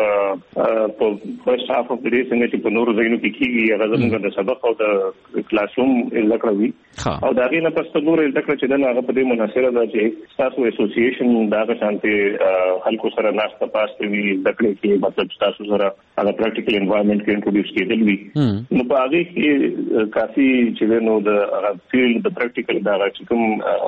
خو په فرست هاف اف د ډے څنګه چې په نورو ځایونو کې کیږي هغه زموږ د سبق او د کلاس روم لکړوي او دا غي نه پسته نور لکړه چې دا هغه په دې مناسبه ده چې تاسو اسوسییشن دا شانته خلکو سره ناشته پاسته وي دکړي کې مطلب تاسو سره هغه پریکټیکل انوایرنمنت کې انټروډیوس کېدل وي نو په هغه کې کافي چې نو د فیلډ د پریکټیکل دا کوم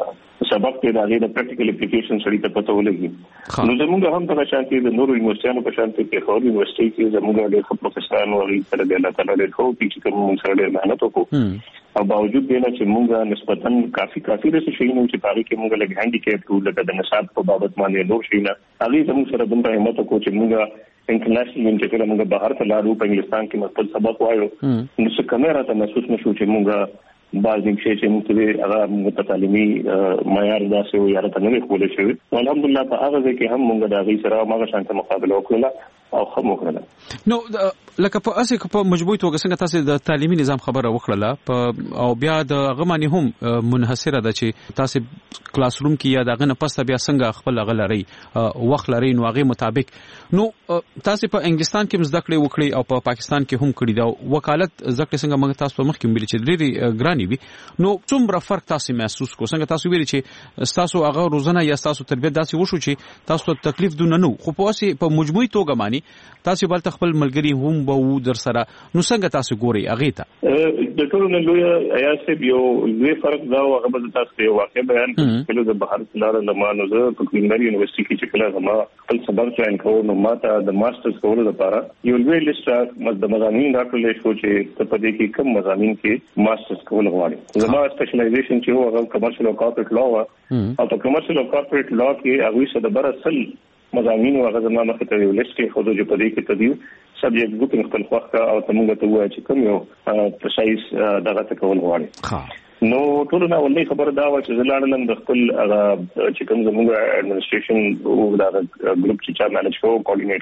سبق ته دا د پریکټیکل اپلیکیشن سړي ته پته ولګي نو زموږ هم په شان کې د نورو یونیورسيټانو په شان کې خو یونیورسيټي کې زموږ د پروفیسورانو او سره د الله تعالی له خو چې کوم سره ډېر مهنت وکړو او باوجود دې نه چې موږ نسبتاً کافي رسې شي نو چې پاره کې موږ لګ هانډیکیپ ټول د نصاب په بابت باندې نور شي نه هغه زموږ سره دومره همت وکړو چې موږ انټرنیشنل انټرنیشنل موږ بهر ته لاړو په انګلستان کې خپل سبق وایو نو څه کمره ته محسوس نشو چې موږ بعض شي چې موږ هغه متعلمي معیار داسې و یا ته نه کولای شي الحمدلله په هغه ځکه هم موږ د هغه سره هغه شانته مقابله وکړه او خمو کړل نو لکه په اسه په مجموعي توګه څنګه تاسو د تعلیمي نظام خبره وکړه او بیا د غمانی هم منحصره ده چې تاسو کلاس روم کې یا دغه نه پسته بیا څنګه خپل غلري وخت لري نو هغه مطابق نو تاسو په انګلستان کې زده کړې وکړي او په پاکستان کې هم کړی دا وکالت زده څنګه موږ تاسو مخکې ویل چې ډېری ګرانی وي نو څومره فرق تاسو محسوس کو څنګه تاسو ویل چې تاسو هغه روزانه یا تاسو تربیت داسې وشو چې تاسو تکلیف دونه نو خو په واسه په مجموعي توګه معنی تاسو بل خپل ملګری هم به در سره نو څنګه تاسو ګوري هغه ته د ټولو نه لوی ایاسب یو لوی فرق دا او هغه به تاسو ته واقع بیان کړو د بهر لار لمانو زه په کلینری یونیورسيټي کې چې کله زما خپل سبق جوائن کوم نو ماته د ماسترز کولو لپاره یو لوی لیست د مضامین راکړل شو چې په دې کې کوم مضامین کې ماسترز کول غواړي زما سپیشلایزیشن چې هو هغه کمرشل او کارپوریټ لا او په کمرشل او کارپوریټ لا کې هغه څه د برسل مضامین او هغه زما مخ ته یو لیست کې خو د په دې کې تدیو سبجیکټ ګروپ خپل خوښه او تمغه ته وایي چې کوم یو پرسایز دغه ته کول غواړي نو ټول نه ولې خبر دا و چې زلاړلم د خپل چې کوم زموږ اډمنستریشن او دا ګروپ چې چا مانج کوو کوارډینیټ کوو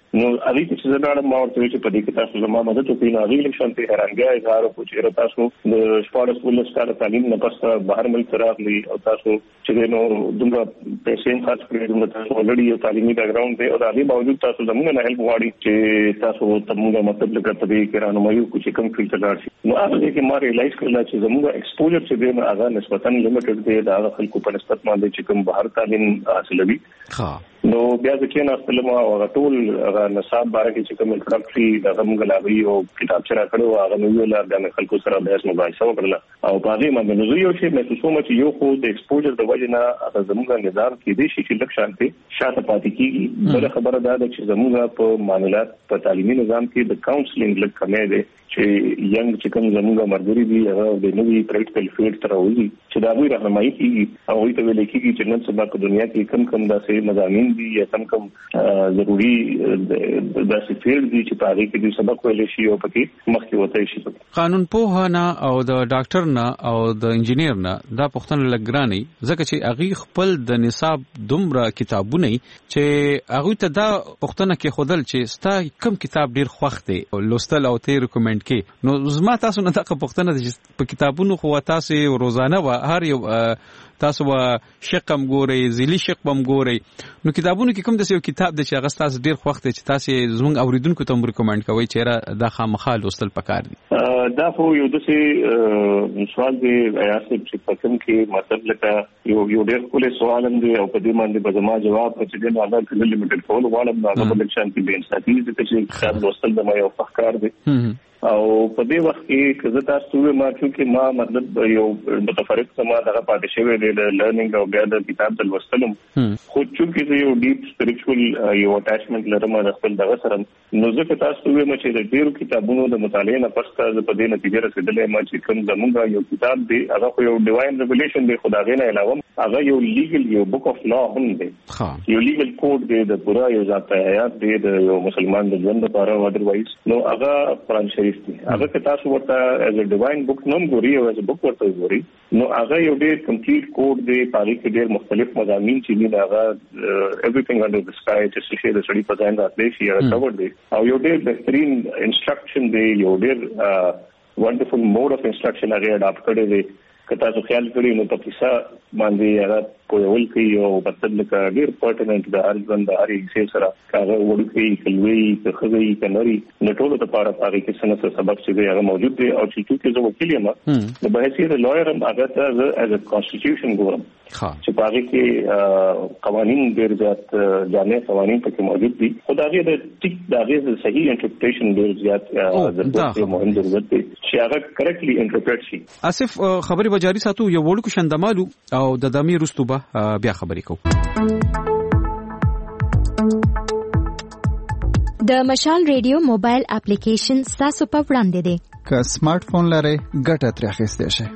نو هغه چې زړه ما ورته چې په دې کې تاسو زما مدد وکړئ نو هغه لکه شانتي حیرانګي اظهار وکړ چې تاسو د شپږ ولس کار تعلیم نه پسته بهر ملک راغلي او تاسو چې نو دومره پیسې خرڅ کړې دومره تاسو ولړي یو تعلیمي بیک ګراوند دی او دا به باوجود تاسو زموږ نه هیلپ غواړي چې تاسو تموږ مطلب لکه په دې کې رانمایو چې کوم فیلډ ته شي نو هغه کې ما ریلایز کړل چې زموږ ایکسپوجر چې دی هغه نسبتاً لیمیټډ دی دا خلکو په نسبت باندې چې کوم بهر تعلیم حاصلوي نو بیا ځکه نه استلمه او ټول هغه نصاب باره کې چې کوم انټروډکټري د غمګلاوي او کتابچه را کړو هغه نو ویل د خلکو سره بحث مباحثه وکړه او په هغه باندې نو یو شی مې څه چې یو خو د ایکسپوجر د وجه نه هغه زموږ نظام کې دي چې لږ شانتي شاته پاتې کیږي بل خبره دا ده چې زموږ په معاملات په تعلیمي نظام کې د کاونسلینګ لږ کمې ده چې ینګ چې کوم زموږ مرګري دي هغه د نوې پریکټیکل فیلډ تر وځي چې دا وی راهنمایي کیږي او ته ویل کیږي چې نن سبا په دنیا کې کم داسې مضامین دي یا کم ضروري داسې فیلډ دي چې په هغه کې د سبق ویل شي او پکې مخکې وته شي. قانون پوه نه او د ډاکټر نه او د انجینیر نه دا پوښتنه لګراني ځکه چې هغه خپل د نصاب دومره کتابونه چې هغه ته دا پوښتنه کې خودل چې ستا کم کتاب ډیر خوښ دی او لوستل او ته ریکمند کې نو زما تاسو نه دا پوښتنه چې په کتابونو خو تاسو روزانه و هر یو تاسو و شقم ګوري ذلی شقم ګوري نو کتابونو کې کوم د یو کتاب د چې هغه تاسو ډیر خوښ دی چې تاسو زموږ اوریدونکو ته ریکمند کوي چې را دا خامخا لوستل پکار دي. دا خو یو دسه سوال دی ایاسب چې پکم کې مطلب لکه یو ډیر کولې سوال هم دی او په دې باندې به زما جواب چې د هغه کله لیمیټډ کول غواړم دا په لکشن کې به انساتي چې کتاب لوستل د ما یو فخر دی او په دې وخت کې کزه تاسو ما چې ما مطلب یو متفرق سما دغه پاتې شوی دی د لرنینګ او بیا د کتاب د لوستلم خو چې یو ډیپ سپریچوال یو اٹیچمنت لرم د خپل دغه سره نو ځکه تاسو چې د ډیرو کتابونو د مطالعې نه پسته په دې نتیجه رسیدلې ما چې کوم زمونږ یو کتاب دی هغه یو ډیواین ریویلیشن دی خدای نه علاوه هغه یو لیګل یو بک اف لا هم دی یو لیګل کوډ دی د پورا یو ذات حیات دی د یو مسلمان د ژوند لپاره اذروایز نو هغه قرآن شریف هغه که تاسو ورته as a divine book نوم ګوري او as a book ورته ګوري نو هغه یو ډېر کمپلیټ کوډ دی پاره کې ډېر مختلف مضامین چې نه هغه everything under the sky چې څه د سړي په ځان راتلې شي هغه کور دی او یو ډېر بهترین انسټرکشن دی یو ډېر wonderful mode of instruction هغه اډاپټ کړی دی که تاسو خیال کړئ نو په کیسه باندې هغه کوول کوي او مطلب لکه ډېر پرټیننت د هر ژوند د هر یو سره هغه وړوکی کلوي کخوي کنوري د ټولو لپاره هغه کې څه سبق چې هغه موجود دی او چې زه وکیل یم د بهسي د لویر هغه ته as a constitution ګورم چې هغه کې قوانين ډېر زیات جامع قوانين پکې موجود دي خدای دې ټیک دا غي صحیح انټرپریټیشن ډېر زیات ضرورت دی مهم ضرورت دی چې هغه کریکټلی انټرپریټ شي. اسف خبري بجاری ساتو یو وړو شندمالو او د دمي رستوبه بیا خبرې کوو. د مشال ریډیو موبایل اپلیکیشن تاسو په وړاندې دی که سمارټ فون لرئ ګټه ترې اخیستی شئ.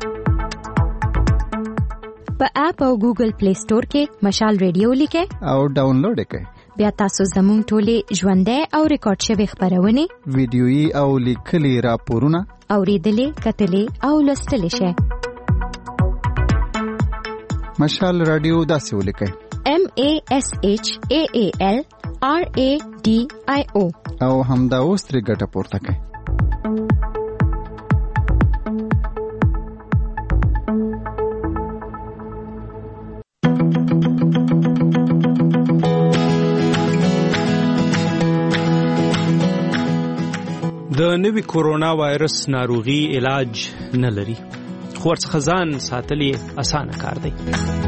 په اپ او ګوګل پلی سٹور کې مشال ریډیو لیکئ او ډاونلوډ یې کړئ. بیا تاسو زموږ ټولې ژوندۍ او ریکارډ شوې خبرونه ویډیويي او لیکلي راپورونه اوریدلې کتلې او لوستلې شئ. مشال رادیو داسې ولیکئ MASHAAL RADIO او همدا اوس ترې ګټه پورته کړئ. د نوي کورونا وایرس ناروغي علاج نه لري خو ورڅخه ځان ساتل یې اسانه کار دی.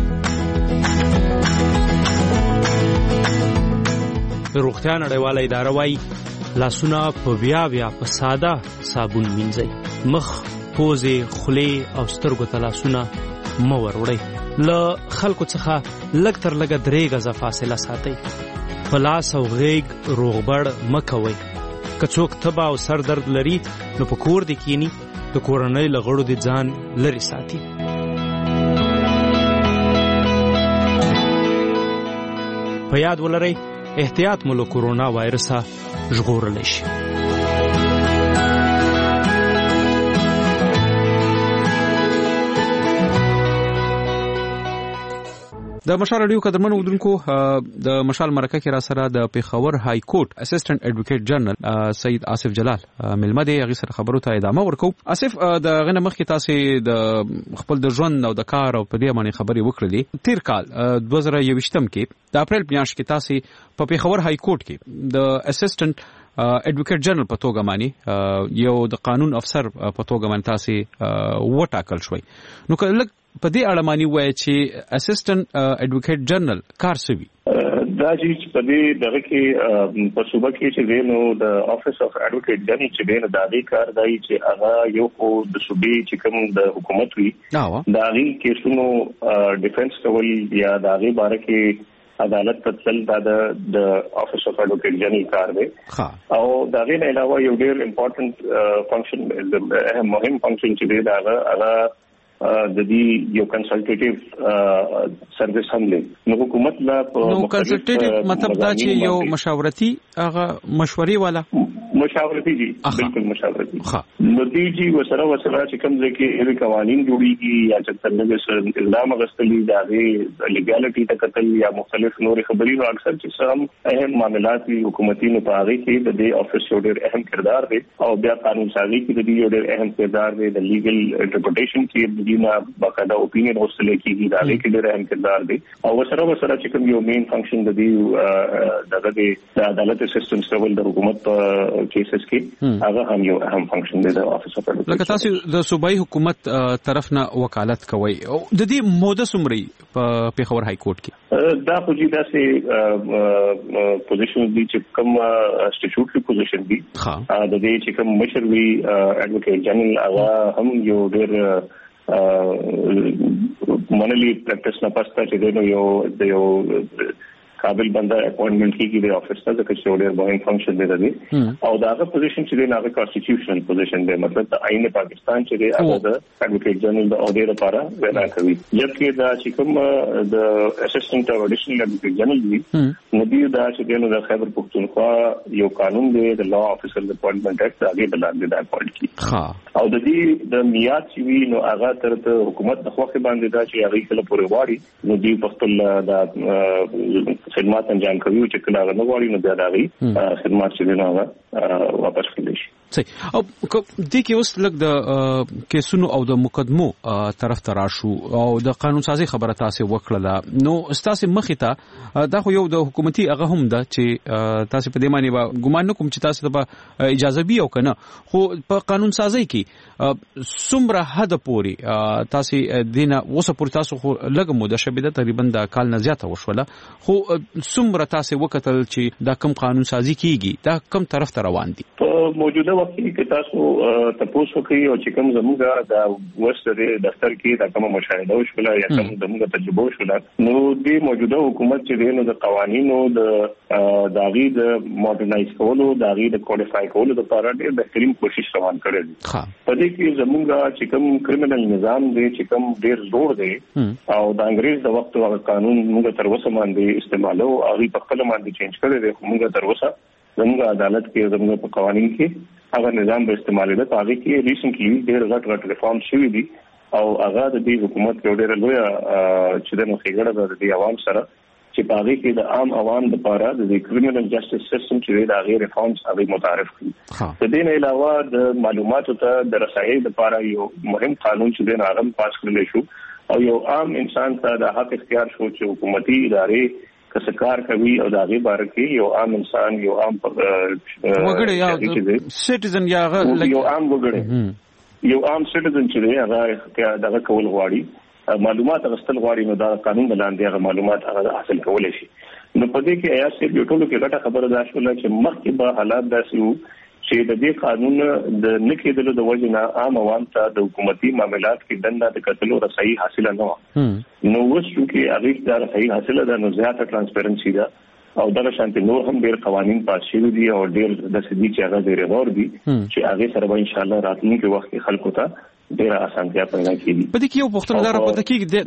د روغتیا نړیواله اداره وايي لاسونه په بیا په ساده صابون مینځئ. مخ، پوزې، خولې او سترګو ته لاسونه مه وروړئ. له خلکو څخه لږ تر لږه 3 غزه فاصله ساتئ. په لاس او غیږ روغبړ مه کوئ. که څوک تبه او سر درد لري نو په کور دې کینی د کورنۍ له غړو دې ځان لرې ساتي. په یاد ولرئ احتیاط مو له کورونا وایرسه ژغورلی شي. د مشال رادیو قدرمن ودونکو د مشال مرکه کې را سره د پیښور های کورټ اسسټنټ ایډوکیټ جنرال سید آصف جلال ملمه دی. هغه سره خبرو ته ادامه ورکو. آصف، د غنه مخ کې تاسو د خپل د ژوند او د کار او په دې باندې خبرې وکړلې. تیر کال 2023 کې د اپریل میاشت کې تاسو په پیښور های کورټ کې د اسسټنټ ایډوکیټ جنرال په توګه باندې یو د قانون افسر په توګه باندې تاسو وټاکل شوي. نو کله په دې اړه مانی وایي چې اسسټنټ ایډوکیټ جنرال کار څه وي؟ دا چې په دې دغه کې په صوبه کې چې نو د افیس اف ایډوکیټ جنرال چې دین د دې کار دی چې هغه یو خو د صوبې چې کوم د حکومت وي دا غي کیسونو ډیفنس کول یا د هغه باره کې عدالت ته تل د افیس اف ایډوکیټ جنرال کار دی. او دا غي نه علاوه یو ډیر امپورټنٹ فنکشن مهم فنکشن چې دی دا هغه د دې یو کنسلټیټیو سرویس هم دی. نو حکومت لا نو کنسلټیټیو مطلب دا چې یو مشاورتي هغه مشورې والا مشاورتي دي بالکل مشاورتي. نو دې چې وسره چې کوم ځکه یې قوانين جوړیږي یا چې څنګه اقدام غوښتلې دا غي لیګالټي ته قتل یا مختلف نور خبري نو اکثر چې سم اهم معاملات وي حکومتي نه پاره کې د دې افیس یو ډېر اهم کردار دی او بیا قانون سازي کې د دې یو ډېر اهم کردار دی. د لیګل انټرپریټیشن کې دینا باقاعده اوپینین اوسله کېږي دا کې ډېر اهم کردار دی. او وسره چې کوم یو مین فنکشن د دې د عدالت سیستم سره د حکومت کیسز کې هغه هم یو اهم فنکشن دی د افیس اف ایډوکیټ. لکه تاسو د صوبایي حکومت طرف نه وکالت کوي او د دې موده څومره په پیښور های کورټ کې دا خو جی داسې پوزیشن دی چې کوم سټیټیوټری پوزیشن دی د دې چې کوم مشر وی ایډوکیټ جنرال هغه هم یو ډېر منلی پریکټس نه پاسته چې د یو قابل بنده اپوینټمنٹ کیږي د افیس ته ځکه چې ډېر مهم فنکشن دی دی او داغه پوزیشن چې دی هغه کانسټیټیوشنل پوزیشن دی. مطلب د آئین پاکستان چې دی هغه د ایډوکیټ جنرال د عہدې لپاره وینا کوي. جبکې دا چې کوم د اسسټنټ او اډیشنل ایډوکیټ جنرال دی نو دی دا چې دی نو د خیبر پختونخوا یو قانون دی د لا افیسر اپوینټمنٹ ایکټ هغه بلاندې د اپوینټ کی او د دې د میاد چې وی نو هغه تر حکومت د خوخه باندې دا چې هغه کله پورې واړي نو دی په خپل د خدمات انجام کوي چې کله هغه نه واړي نو بیا دا غي خدمات چې نه هغه واپس کړي شي. صحیح. او د کې اوس لګ د کیسونو او د مقدمو طرف ته راشو او د قانون سازي خبره تاسو وکړه نو تاسو مخې ته دا خو یو د حکومتي هغه هم ده چې تاسو په دې معنی با ګمان نکوم چې تاسو ته اجازه بي او کنه خو په قانون سازي کې څومره حد پوري تاسو دینه اوسه پوري تاسو خو لګ موده شبيده تقریبا د کال نه زیاته وشوله خو څومره تاسو وکتل چې دا کم قانون سازي کیږي دا کم طرف ته روان دي؟ په موجوده وخت کې تاسو تاسو کوي او چې کوم زموږه د وسره دفتر کې دا کوم مشاهده وشوله یا کوم زموږه تجربه وشوله نو د موجوده حکومت چې د قوانینو د داغي د ماډرنایز کولو داغي د کوډیفای کولو لپاره ډېر بهترین کوشش روان کړی دی. په دې کې زموږه چې کوم کریمینل نظام دی چې کوم ډېر زوړ دی او د انګریز د وخت هغه قانون موږ تر اوسه باندې استعمالو هغه په خپل باندې چینج کړی دی موږ تر اوسه زموږ عدالت کې زموږ په قوانين کې هغه نظام به استعمال دی. په هغه کې ریسنټلی ډېر غټ ریفارم شوی دي او هغه د دې حکومت یو ډېر لوی چې د مخېګړه د عوام سره چې په هغه کې د عام عوام لپاره د کریمینل جسټس سیستم چې د هغه ریفارمز هغه متعارف کړي. د دې نه علاوه د معلوماتو ته د رسایي لپاره یو مهم قانون چې د هغه پاس کړل شو او یو عام انسان ته د حق اختیار شو چې حکومتي ادارې کسکار کوي او د هغه باره کې یو عام انسان یو عام وګړی یا سټیزن یا یو عام وګړی یو عام سټیزن چې هغه دغه کول غواړي معلومات غوښتل غواړي نو دا قانون باندې هغه معلومات هغه حاصل کولای شي. نو په دې کې آیا چې یو ټولو کې غټه خبره ده چې مخکې به حالات داسې وو چې د دې قانون د نکیدلو د وجه نه عام عوام ته د حکومتي معاملات کې دنده د کتلو رسایي حاصله نه و. نو اوس چې هغه د رسایي حاصله ده نو زیاته ترانسپیرنسي ده او دا شانتي نور هم ډېر قوانين پاس شوي دي او ډېر د سدي چې هغه ډېر ور دي چې هغه سره به ان شاء الله راتلونکي وخت کې خلکو ته ډیره اسانتیا پیدا کیږي. په دې کې یو پوښتنه دار پته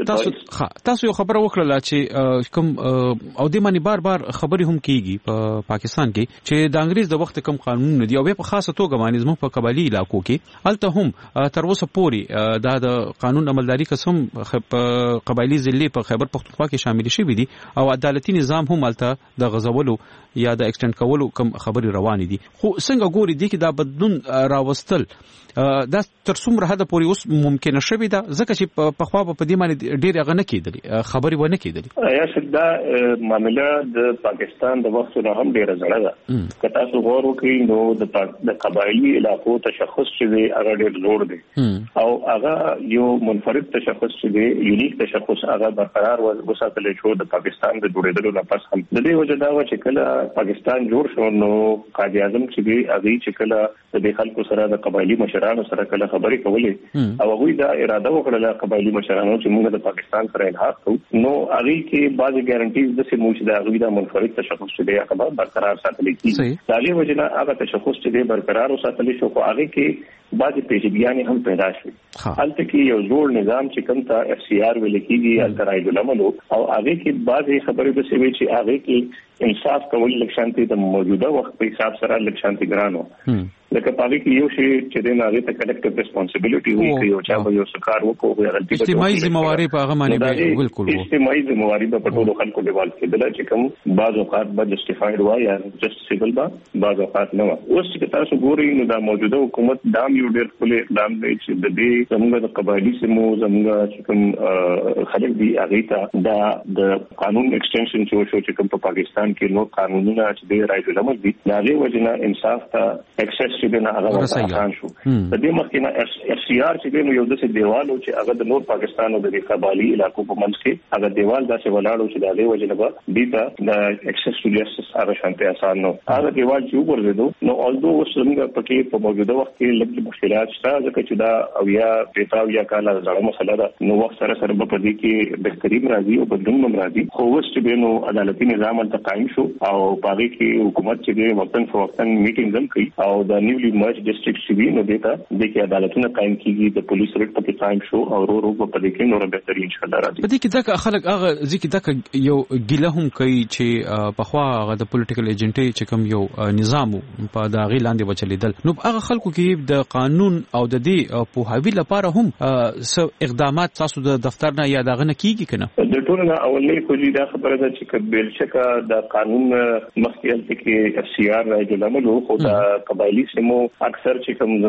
کیږي تاسو یو خبره وکړه چې کوم او د معنی بار خبري هم کیږي په پاکستان کې چې د انګریز د وخت کم قانون دي او په خاصه توګه باندې زموږ په قبایلی علاقو کې الته هم تر اوسه پورې د قانون عملداري قسم په قبایلی ضلع په خیبر پختونخوا کې شامل شوی دي او عدالتي نظام هم الته د غزولو یا د ایکسټند کولو کم خبري روان دي. خو څنګه ګوري دي کې دا بدلون راوستل دا تر څومره حد پورې اوس ممکن شوی دا ځکه چې په خوا په دې باندې ډېر غنه کېدلی خبري ونه کېدلی یا شدا معاملې د پاکستان د وخت نه هم ډېر زړه ده. که تاسو غور وکړئ نو د قبایلی علاقو تشخص چې دی هغه ډېر لوړ دی او هغه یو منفرد تشخص چې دی یونیک تشخص هغه برقرار وساتل شو د پاکستان د جوړېدلو نه پس هم. د دې وجه دا و چې کله پاکستان جوړ شو نو قائد اعظم چې دی هغه چې کله د خلکو سره د قبایلی مشرانو سره کله خبرې کولې او هغه دا اراده وکړه قبایلی مشرانو چې موږ د پاکستان سره الحاق کوو نو هغه کې بعض ګارانټیز د سموچ د هغه د منفرد تشخص چې دی هغه برقرار ساتل کیږي. دا لوي وجنه هغه تشخص چې دی برقرار ساتل شو خو هغه کې بعض پیچیدګیاں هم پیدا شوې. حالت کې یو جوړ نظام چې کوم ته اف سی آر ویل کېږي الترایډ العمل او هغه کې بعض خبرې د سوي چې هغه کې انصاف کول لکشانتي د موجوده وخت په حساب سره لکشانتي ګرانو لکه پاره کې یو شی چې د ناغه ته کلیکټیو ریسپانسیبিলিټي وي چې یو چا به یو سکار وکړي او غلطي اجتماعي ذمہواری په هغه معنی به بالکل اجتماعي ذمہواری په ټولو خلکو دیوال کې بل چې کوم بعض اوقات به جسټیفاید وای یا جسټیفیبل به بعض اوقات نه وای. اوس چې تاسو ګورئ نو د موجوده حکومت دام یو ډېر خپل اقدام دی چې د دې زموږ د قبایلی سیمو زموږ چې کوم خلک دی هغه ته د قانون ایکسټنشن چې کوم په پاکستان کې نو قانونونه چې د رایټ العمل دي دا لري وجنه انصاف ته اکسس چې نه هغه آسان شو. د دې مخکې نه اف سی آر چې نو یو د دیوالو چې هغه د نور پاکستان او د قبایلی علاقو په منځ کې هغه دیوال داسې ولاړو چې د دې وجنه به دیتا د اکسس ټو جسټس هغه شانته آسان نو هغه دیوال چې ورغېدو نو اولدو څنګه پکې په موجوده وخت کې لږ مشکلات شته ځکه چې دا او یا پیتا یا کاله زړه مسله ده نو وخت سره سره په دې کې بهتري راځي او بدلون راځي. خو اوس چې نو عدالتي نظام ته قائم شو او باغی کې حکومت چې د وطن فوقتن میټینګ هم کوي او د نیولی مرج ډیسټریکټ چې وی نو دیتا د کې عدالتونه قائم کیږي د پولیس ریټ په قائم شو او ورو په دې کې نور بهتري ان شاء الله راځي. په دې کې ځکه خلک هغه ځکه دغه یو ګیله هم کوي چې په خوا هغه د پولیټیکل ایجنټي چې کوم یو نظام په دا غی لاندې بچلیدل نو هغه خلکو کې د قانون او د دې په هوی لپاره هم اقدامات تاسو د دفتر نه یا دغه نه کیږي کنه د ټول نه اولنې کوجی دا خبره ده چې کبل شکا د قانون مخکې کې اف سی آر راځي لمنو خو دا قبایلی سیمو اکثر چې کوم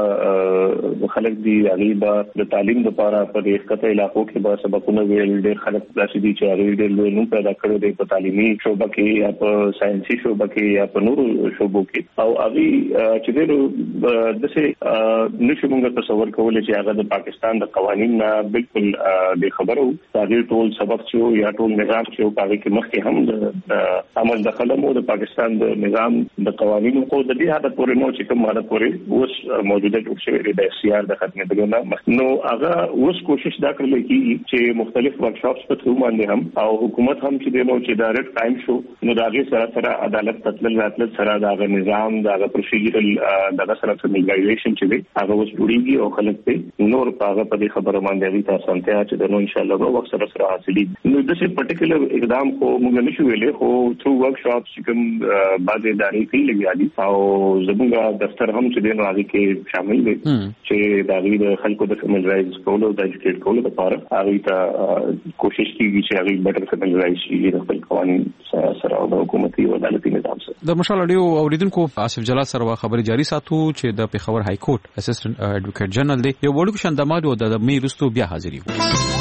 زموږه خلک دی غیبا د تعلیم لپاره په دې ښکته علاقو کې به سبقونه ویل ډېر خلک داسې دي چې هغه ډېر لوی نوم پیدا کړی دی په تعلیمي شوبه کې یا په ساينسي شوبه کې یا په نورو شوبو کې او هغه چې ډېر دسه نشو موږ تصور کولای چې هغه د پاکستان د قوانین نه بالکل بے خبرو دا ټول سبق چې یا ټول نظام چې په هغه کې مخکې هم د عمل د خلمو د پاکستان د نظام د قوانینو کو د دې حالت پورې نو چې کوم حالت پورې اوس موجوده جوړ شوی دی د سی آر د ختمېدو نه نو هغه اوس کوشش دا کړل کیږي چې مختلف ورکشاپس په ثرو باندې هم او حکومت هم چې نو چې ډایرکټ ټایم شو نو دا غي سره عدالت تطلل راتل سره دا نظام دا پروسیجرل دا سره فیملیزیشن چې دی هغه اوس جوړیږي او خلک په نور پاغه په دې خبره باندې وی تاسو سنتیا چې نو ان شاء الله به وخت سره حاصلې نو د څه پرټیکولر اقدام کو موږ نشو ویلې خو ثرو ورکشاپس چې کوم بعض ادارې کوي لګیا دي او زموږ دفتر هم چې دی نو هغه کې شامل دي چې دا غي د خلکو د فیملیزایز کولو د ایجوکیټ کولو لپاره هغه ته کوشش کیږي چې هغه بیٹر فیملیزایز شي د خپل قوانین سره او د حکومتي او عدالتي نظام سره. د مشال اډیو اوریدونکو آصف جلال سره خبري جاری ساتو چې د پیښور های کورټ اسسټنټ ایډوکیټ جنرال دی یو وړو شاندامادو د مې رستو بیا حاضر یو.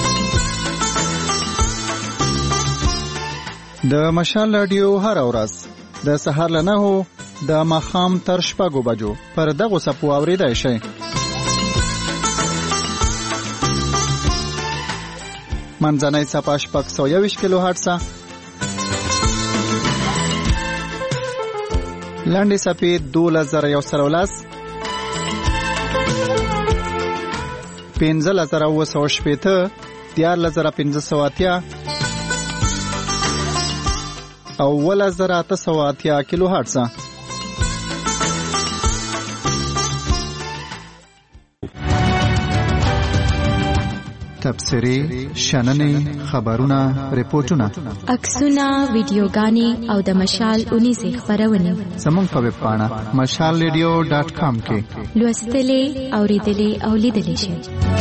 د مشال رادیو هر ورځ د سهار له 9 د ماخام تر 6 بجو پر دغه سپو اوریدای شي. منځنۍ صفحه 621 کیلو هرتز لاندې صفحه 2113 15980 14580 او 1880 کیلو هرتز. تبصرې شننې خبرونه ریپورتونه عکسونه ویډیوګانې او د مشال اونیزې خبرونه زموږ په ویب پاڼه mashalradio.com کې لوستلې اوریدلې او لیدلې شئ.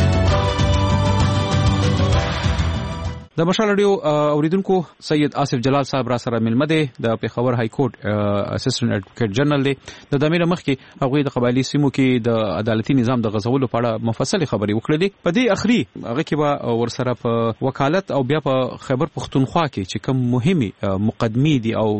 د مشال رادیو اوریدونکو سید آصف جلال صاحب را سره ملمه دی د پیښور های کورټ اسسټنټ ایډوکیټ جنرال دی. د دمیر مخکې هغه د قبایلی سیمو کې د عدالتي نظام د غزولو په اړه مفصل خبري وکړې دي. په دې اخري هغه کې به ورسره په وکالت او بیا په خیبر پختونخوا کې چې کوم مهمه مقدمې دي او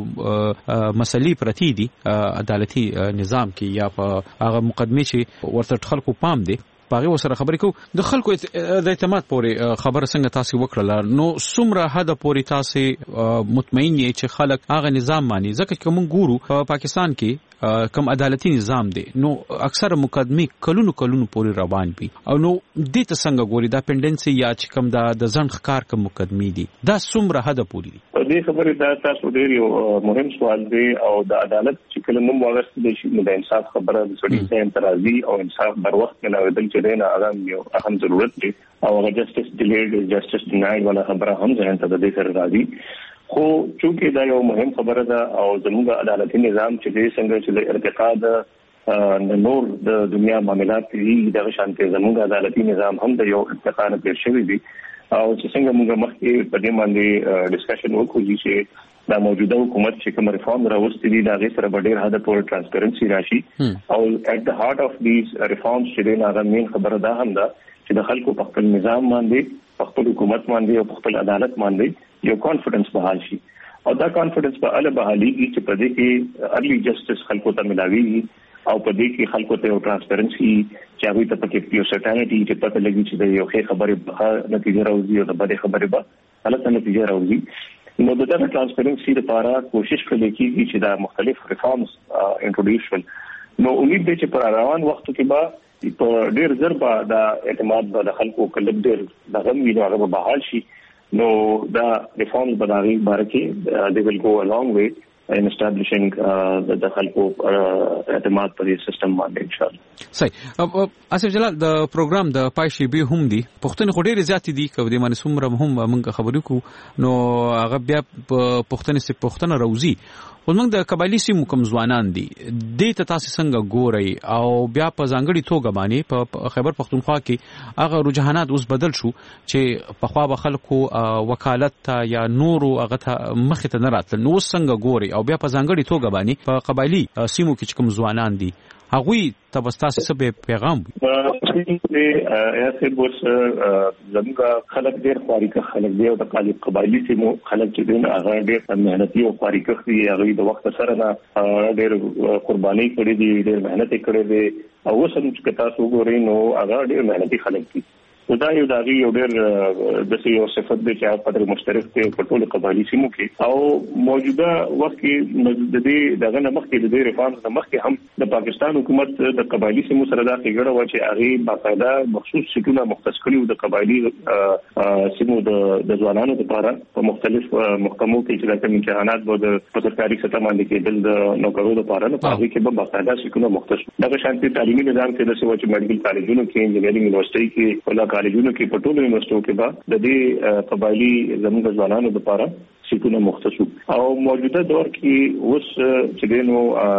مسلې پرتی دي عدالتي نظام کې یا په هغه مقدمې چې ورته خلکو پام دي باغي وسره خبرې کو. د خلکو د اعتماد پورې خبره څنګه تاسو وکړه نو څومره حد پورې تاسو مطمئن یې چې خلک هغه نظام مانی ځکه کوم ګورو په پاکستان کې کم عدالتي نظام دی نو اکثر مقدمه کلونو پورې روان وي او نو دې ته څنګه ګوري دا پندنسي یا چې کم د ځن ښکار کوم مقدمه دي دا څومره حد پورې دي. دې خبرې دا تاسو ډېر یو مهم سوال دی او د عدالت چې کله نوم واغست دي چې د انصاف خبره د سړي ته انترازي او انصاف بر وخت ملاوېدل چې نه هغه یو اهم ضرورت دی او هغه جسټس ډیلیډ جسټس ډینایډ ولا خبره هم ځان ته د دې سره راځي. خو چونکې دا یو مهم خبره ده او زموږ عدالتي نظام چې دې څنګه چې د ارتقا د نور د دنیا معاملات دي د شانتي زموږ عدالتي نظام هم د یو ارتقا نه پېښ شوی دی او چې څنګه موږ مخکې په دې باندې ډسکشن وکړو چې دا موجوده حکومت چې کوم ریفارم راوستي دي دا غي سره ډېر حد پورې ترانسپیرنسي راشي او at the heart of these reforms چې دا هغه مين خبره ده هم ده چې د خلکو په خپل نظام باندې په خپل حکومت باندې او په خپل عدالت باندې یو کانفیډنس بحال شي او دا کانفیډنس په اله بحاليږي چې په دې کې ارلی جسټس خلکو ته ملاوي او په دې کې خلکو ته یو ترانسپیرنسي چې هغه ته پکې یو سرټانټي چې پته لګي چې یو ښه خبره به نتیجه راوځي او د بده خبره به غلطه نتیجه راوځي. نو د دې ترانسپیرنسي لپاره کوشش کړي کیږي چې دا مختلف ریفارمز انټروډیوس شول. نو امید دی چې پر روان وخت کې به په ډېر ضربه د اعتماد د خلکو کلب ډېر د غوښمن هغه به بحال شي. نو دا ریفارمز بداغي بارکه they will go a long way in establishing the خلکو اعتماد پر سیستم باندې ان شاء الله. صحیح. آصف جلال د پروګرام د پایشي به هم دي پښتون خو ډېر زیات دي کو د باندې څومره هم موږ خبرې کو نو هغه بیا پښتون راوځي خو موږ د قبایلی سیمو کوم ځوانان دي دې ته تاسو څنګه ګورئ او بیا په ځانګړي توګه باندې په خیبر پختونخوا کې هغه رجحانات اوس بدل شو چې په خوا به خلکو وکالت یا نورو هغه مخ ته نه راتل نو څنګه ګورئ او بیا په ځانګړي توګه باندې په قبایلی سیمو کې کوم ځوانان دي هغه تبستاسي سبه پیغام ایسه بوس زموږ خلک ډېر خواریکه خلک دی او د قبایلی سیمو خلک چې دین هغه ډېر مهنتي او خواریکه دي هغه د وخت سره نه ډېر قرباني کړې دي ډېر مهنت کړې دي او اوس هم چې تاسو ګورئ نو هغه ډېر مهنتي خلک دي. دا یو داغي یو ډېر د یو صفت دی چې په ډېر مشترک دی په ټول قبایلی سیمو کې او موجوده وخت کې د دې دغه نمخ کې د دې ریفارم نمخ کې هم د پاکستان حکومت د قبایلی سیمو سره دا پیګړه و چې هغه باقاعده مخصوص سیټونه مختص کړي د قبایلی سیمو د ځوانانو لپاره په مختلف محکمو کې چې د امتحانات به د سرکاري سطح باندې کېدل د نوکرو لپاره نه پاره کې به باقاعده سیټونه مختص دغه شانتي تعلیمي نظام کې د سوچ میډیکل کالجونو کې انجینرینګ یونیورسيټي کې کالجونو کې په ټولو یونیورسيټو کې به د دې قبایلی زموږ ځوانانو لپاره سیټونه مختص او موجوده دور کې اوس چې دینو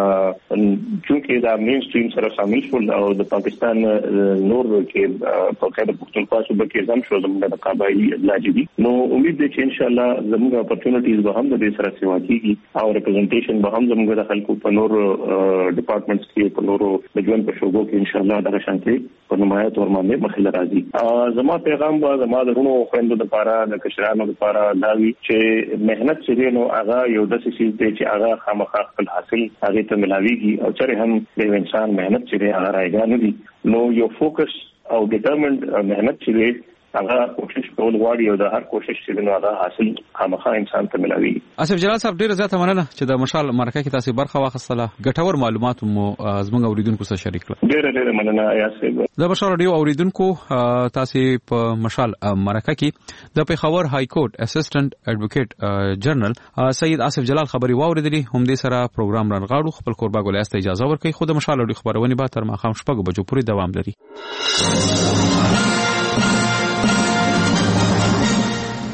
چونکې دا مین سټریم سره شامل شول او د پاکستان نور کې په خیر پختونخوا صوبه کې ځم شو زموږ د قبایلی اضلاع دي نو امید ده چې ان شاء الله زموږ اپورتونټیز به هم د دې سره سیوا کیږي او ریپرزنټیشن به هم زموږ د خلکو په نور ډپارټمنټس کې په نورو د ژوند په شوبو کې ان شاء الله د شانتي په نمایت ورمانه مخله راځي. زما پیغام به زما درونو خويندو لپاره د کشرانو لپاره دا وی چې مهنت چې نو هغه یو د څه شي چې هغه خامخا خپل حاصل هغه ته ملاويږي او چې هم د انسان مهنت چې هغه راځي نه دي نو یو فوکس او ډیټرمنډ مهنت چې هغه کوشش کول غواړي او د هر کوشش چې نو هغه حاصل خامخا انسان ته ملاوي. آصف جلال صاحب ډیره زیاته مننه چې د مشال مرکه کې تاسو برخه واخیستله ګټور معلومات مو زموږ اوریدونکو سره شریک کړل. ډیره مننه یاسر. د مشال رادیو اوریدونکو تاسو په مشال مرکه کې د پیښور های کورټ اسسټنټ ایډوکیټ جنرال سید آصف جلال خبري واوریدلې هم دې سره پروګرام رانغاړو خپل قربا ګولایسته اجازه ورکړي خو د مشال رادیو خبرونه به تر ماښام 6 بجو پورې دوام لري.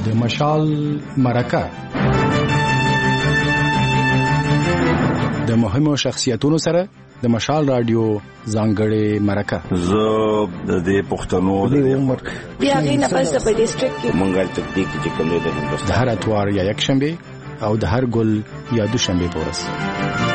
د مشال مرکه د مهمو شخصیتونو سره د مشال رادیو ځانګړې مرکه. زه د دې پښتنو د عمر بیا غینه پس په ډیسټریکټ کې منګل تکتیک چې کوم دی د هر اتوار یا یک شنبه او د هر ګل یا دوشنبه پورس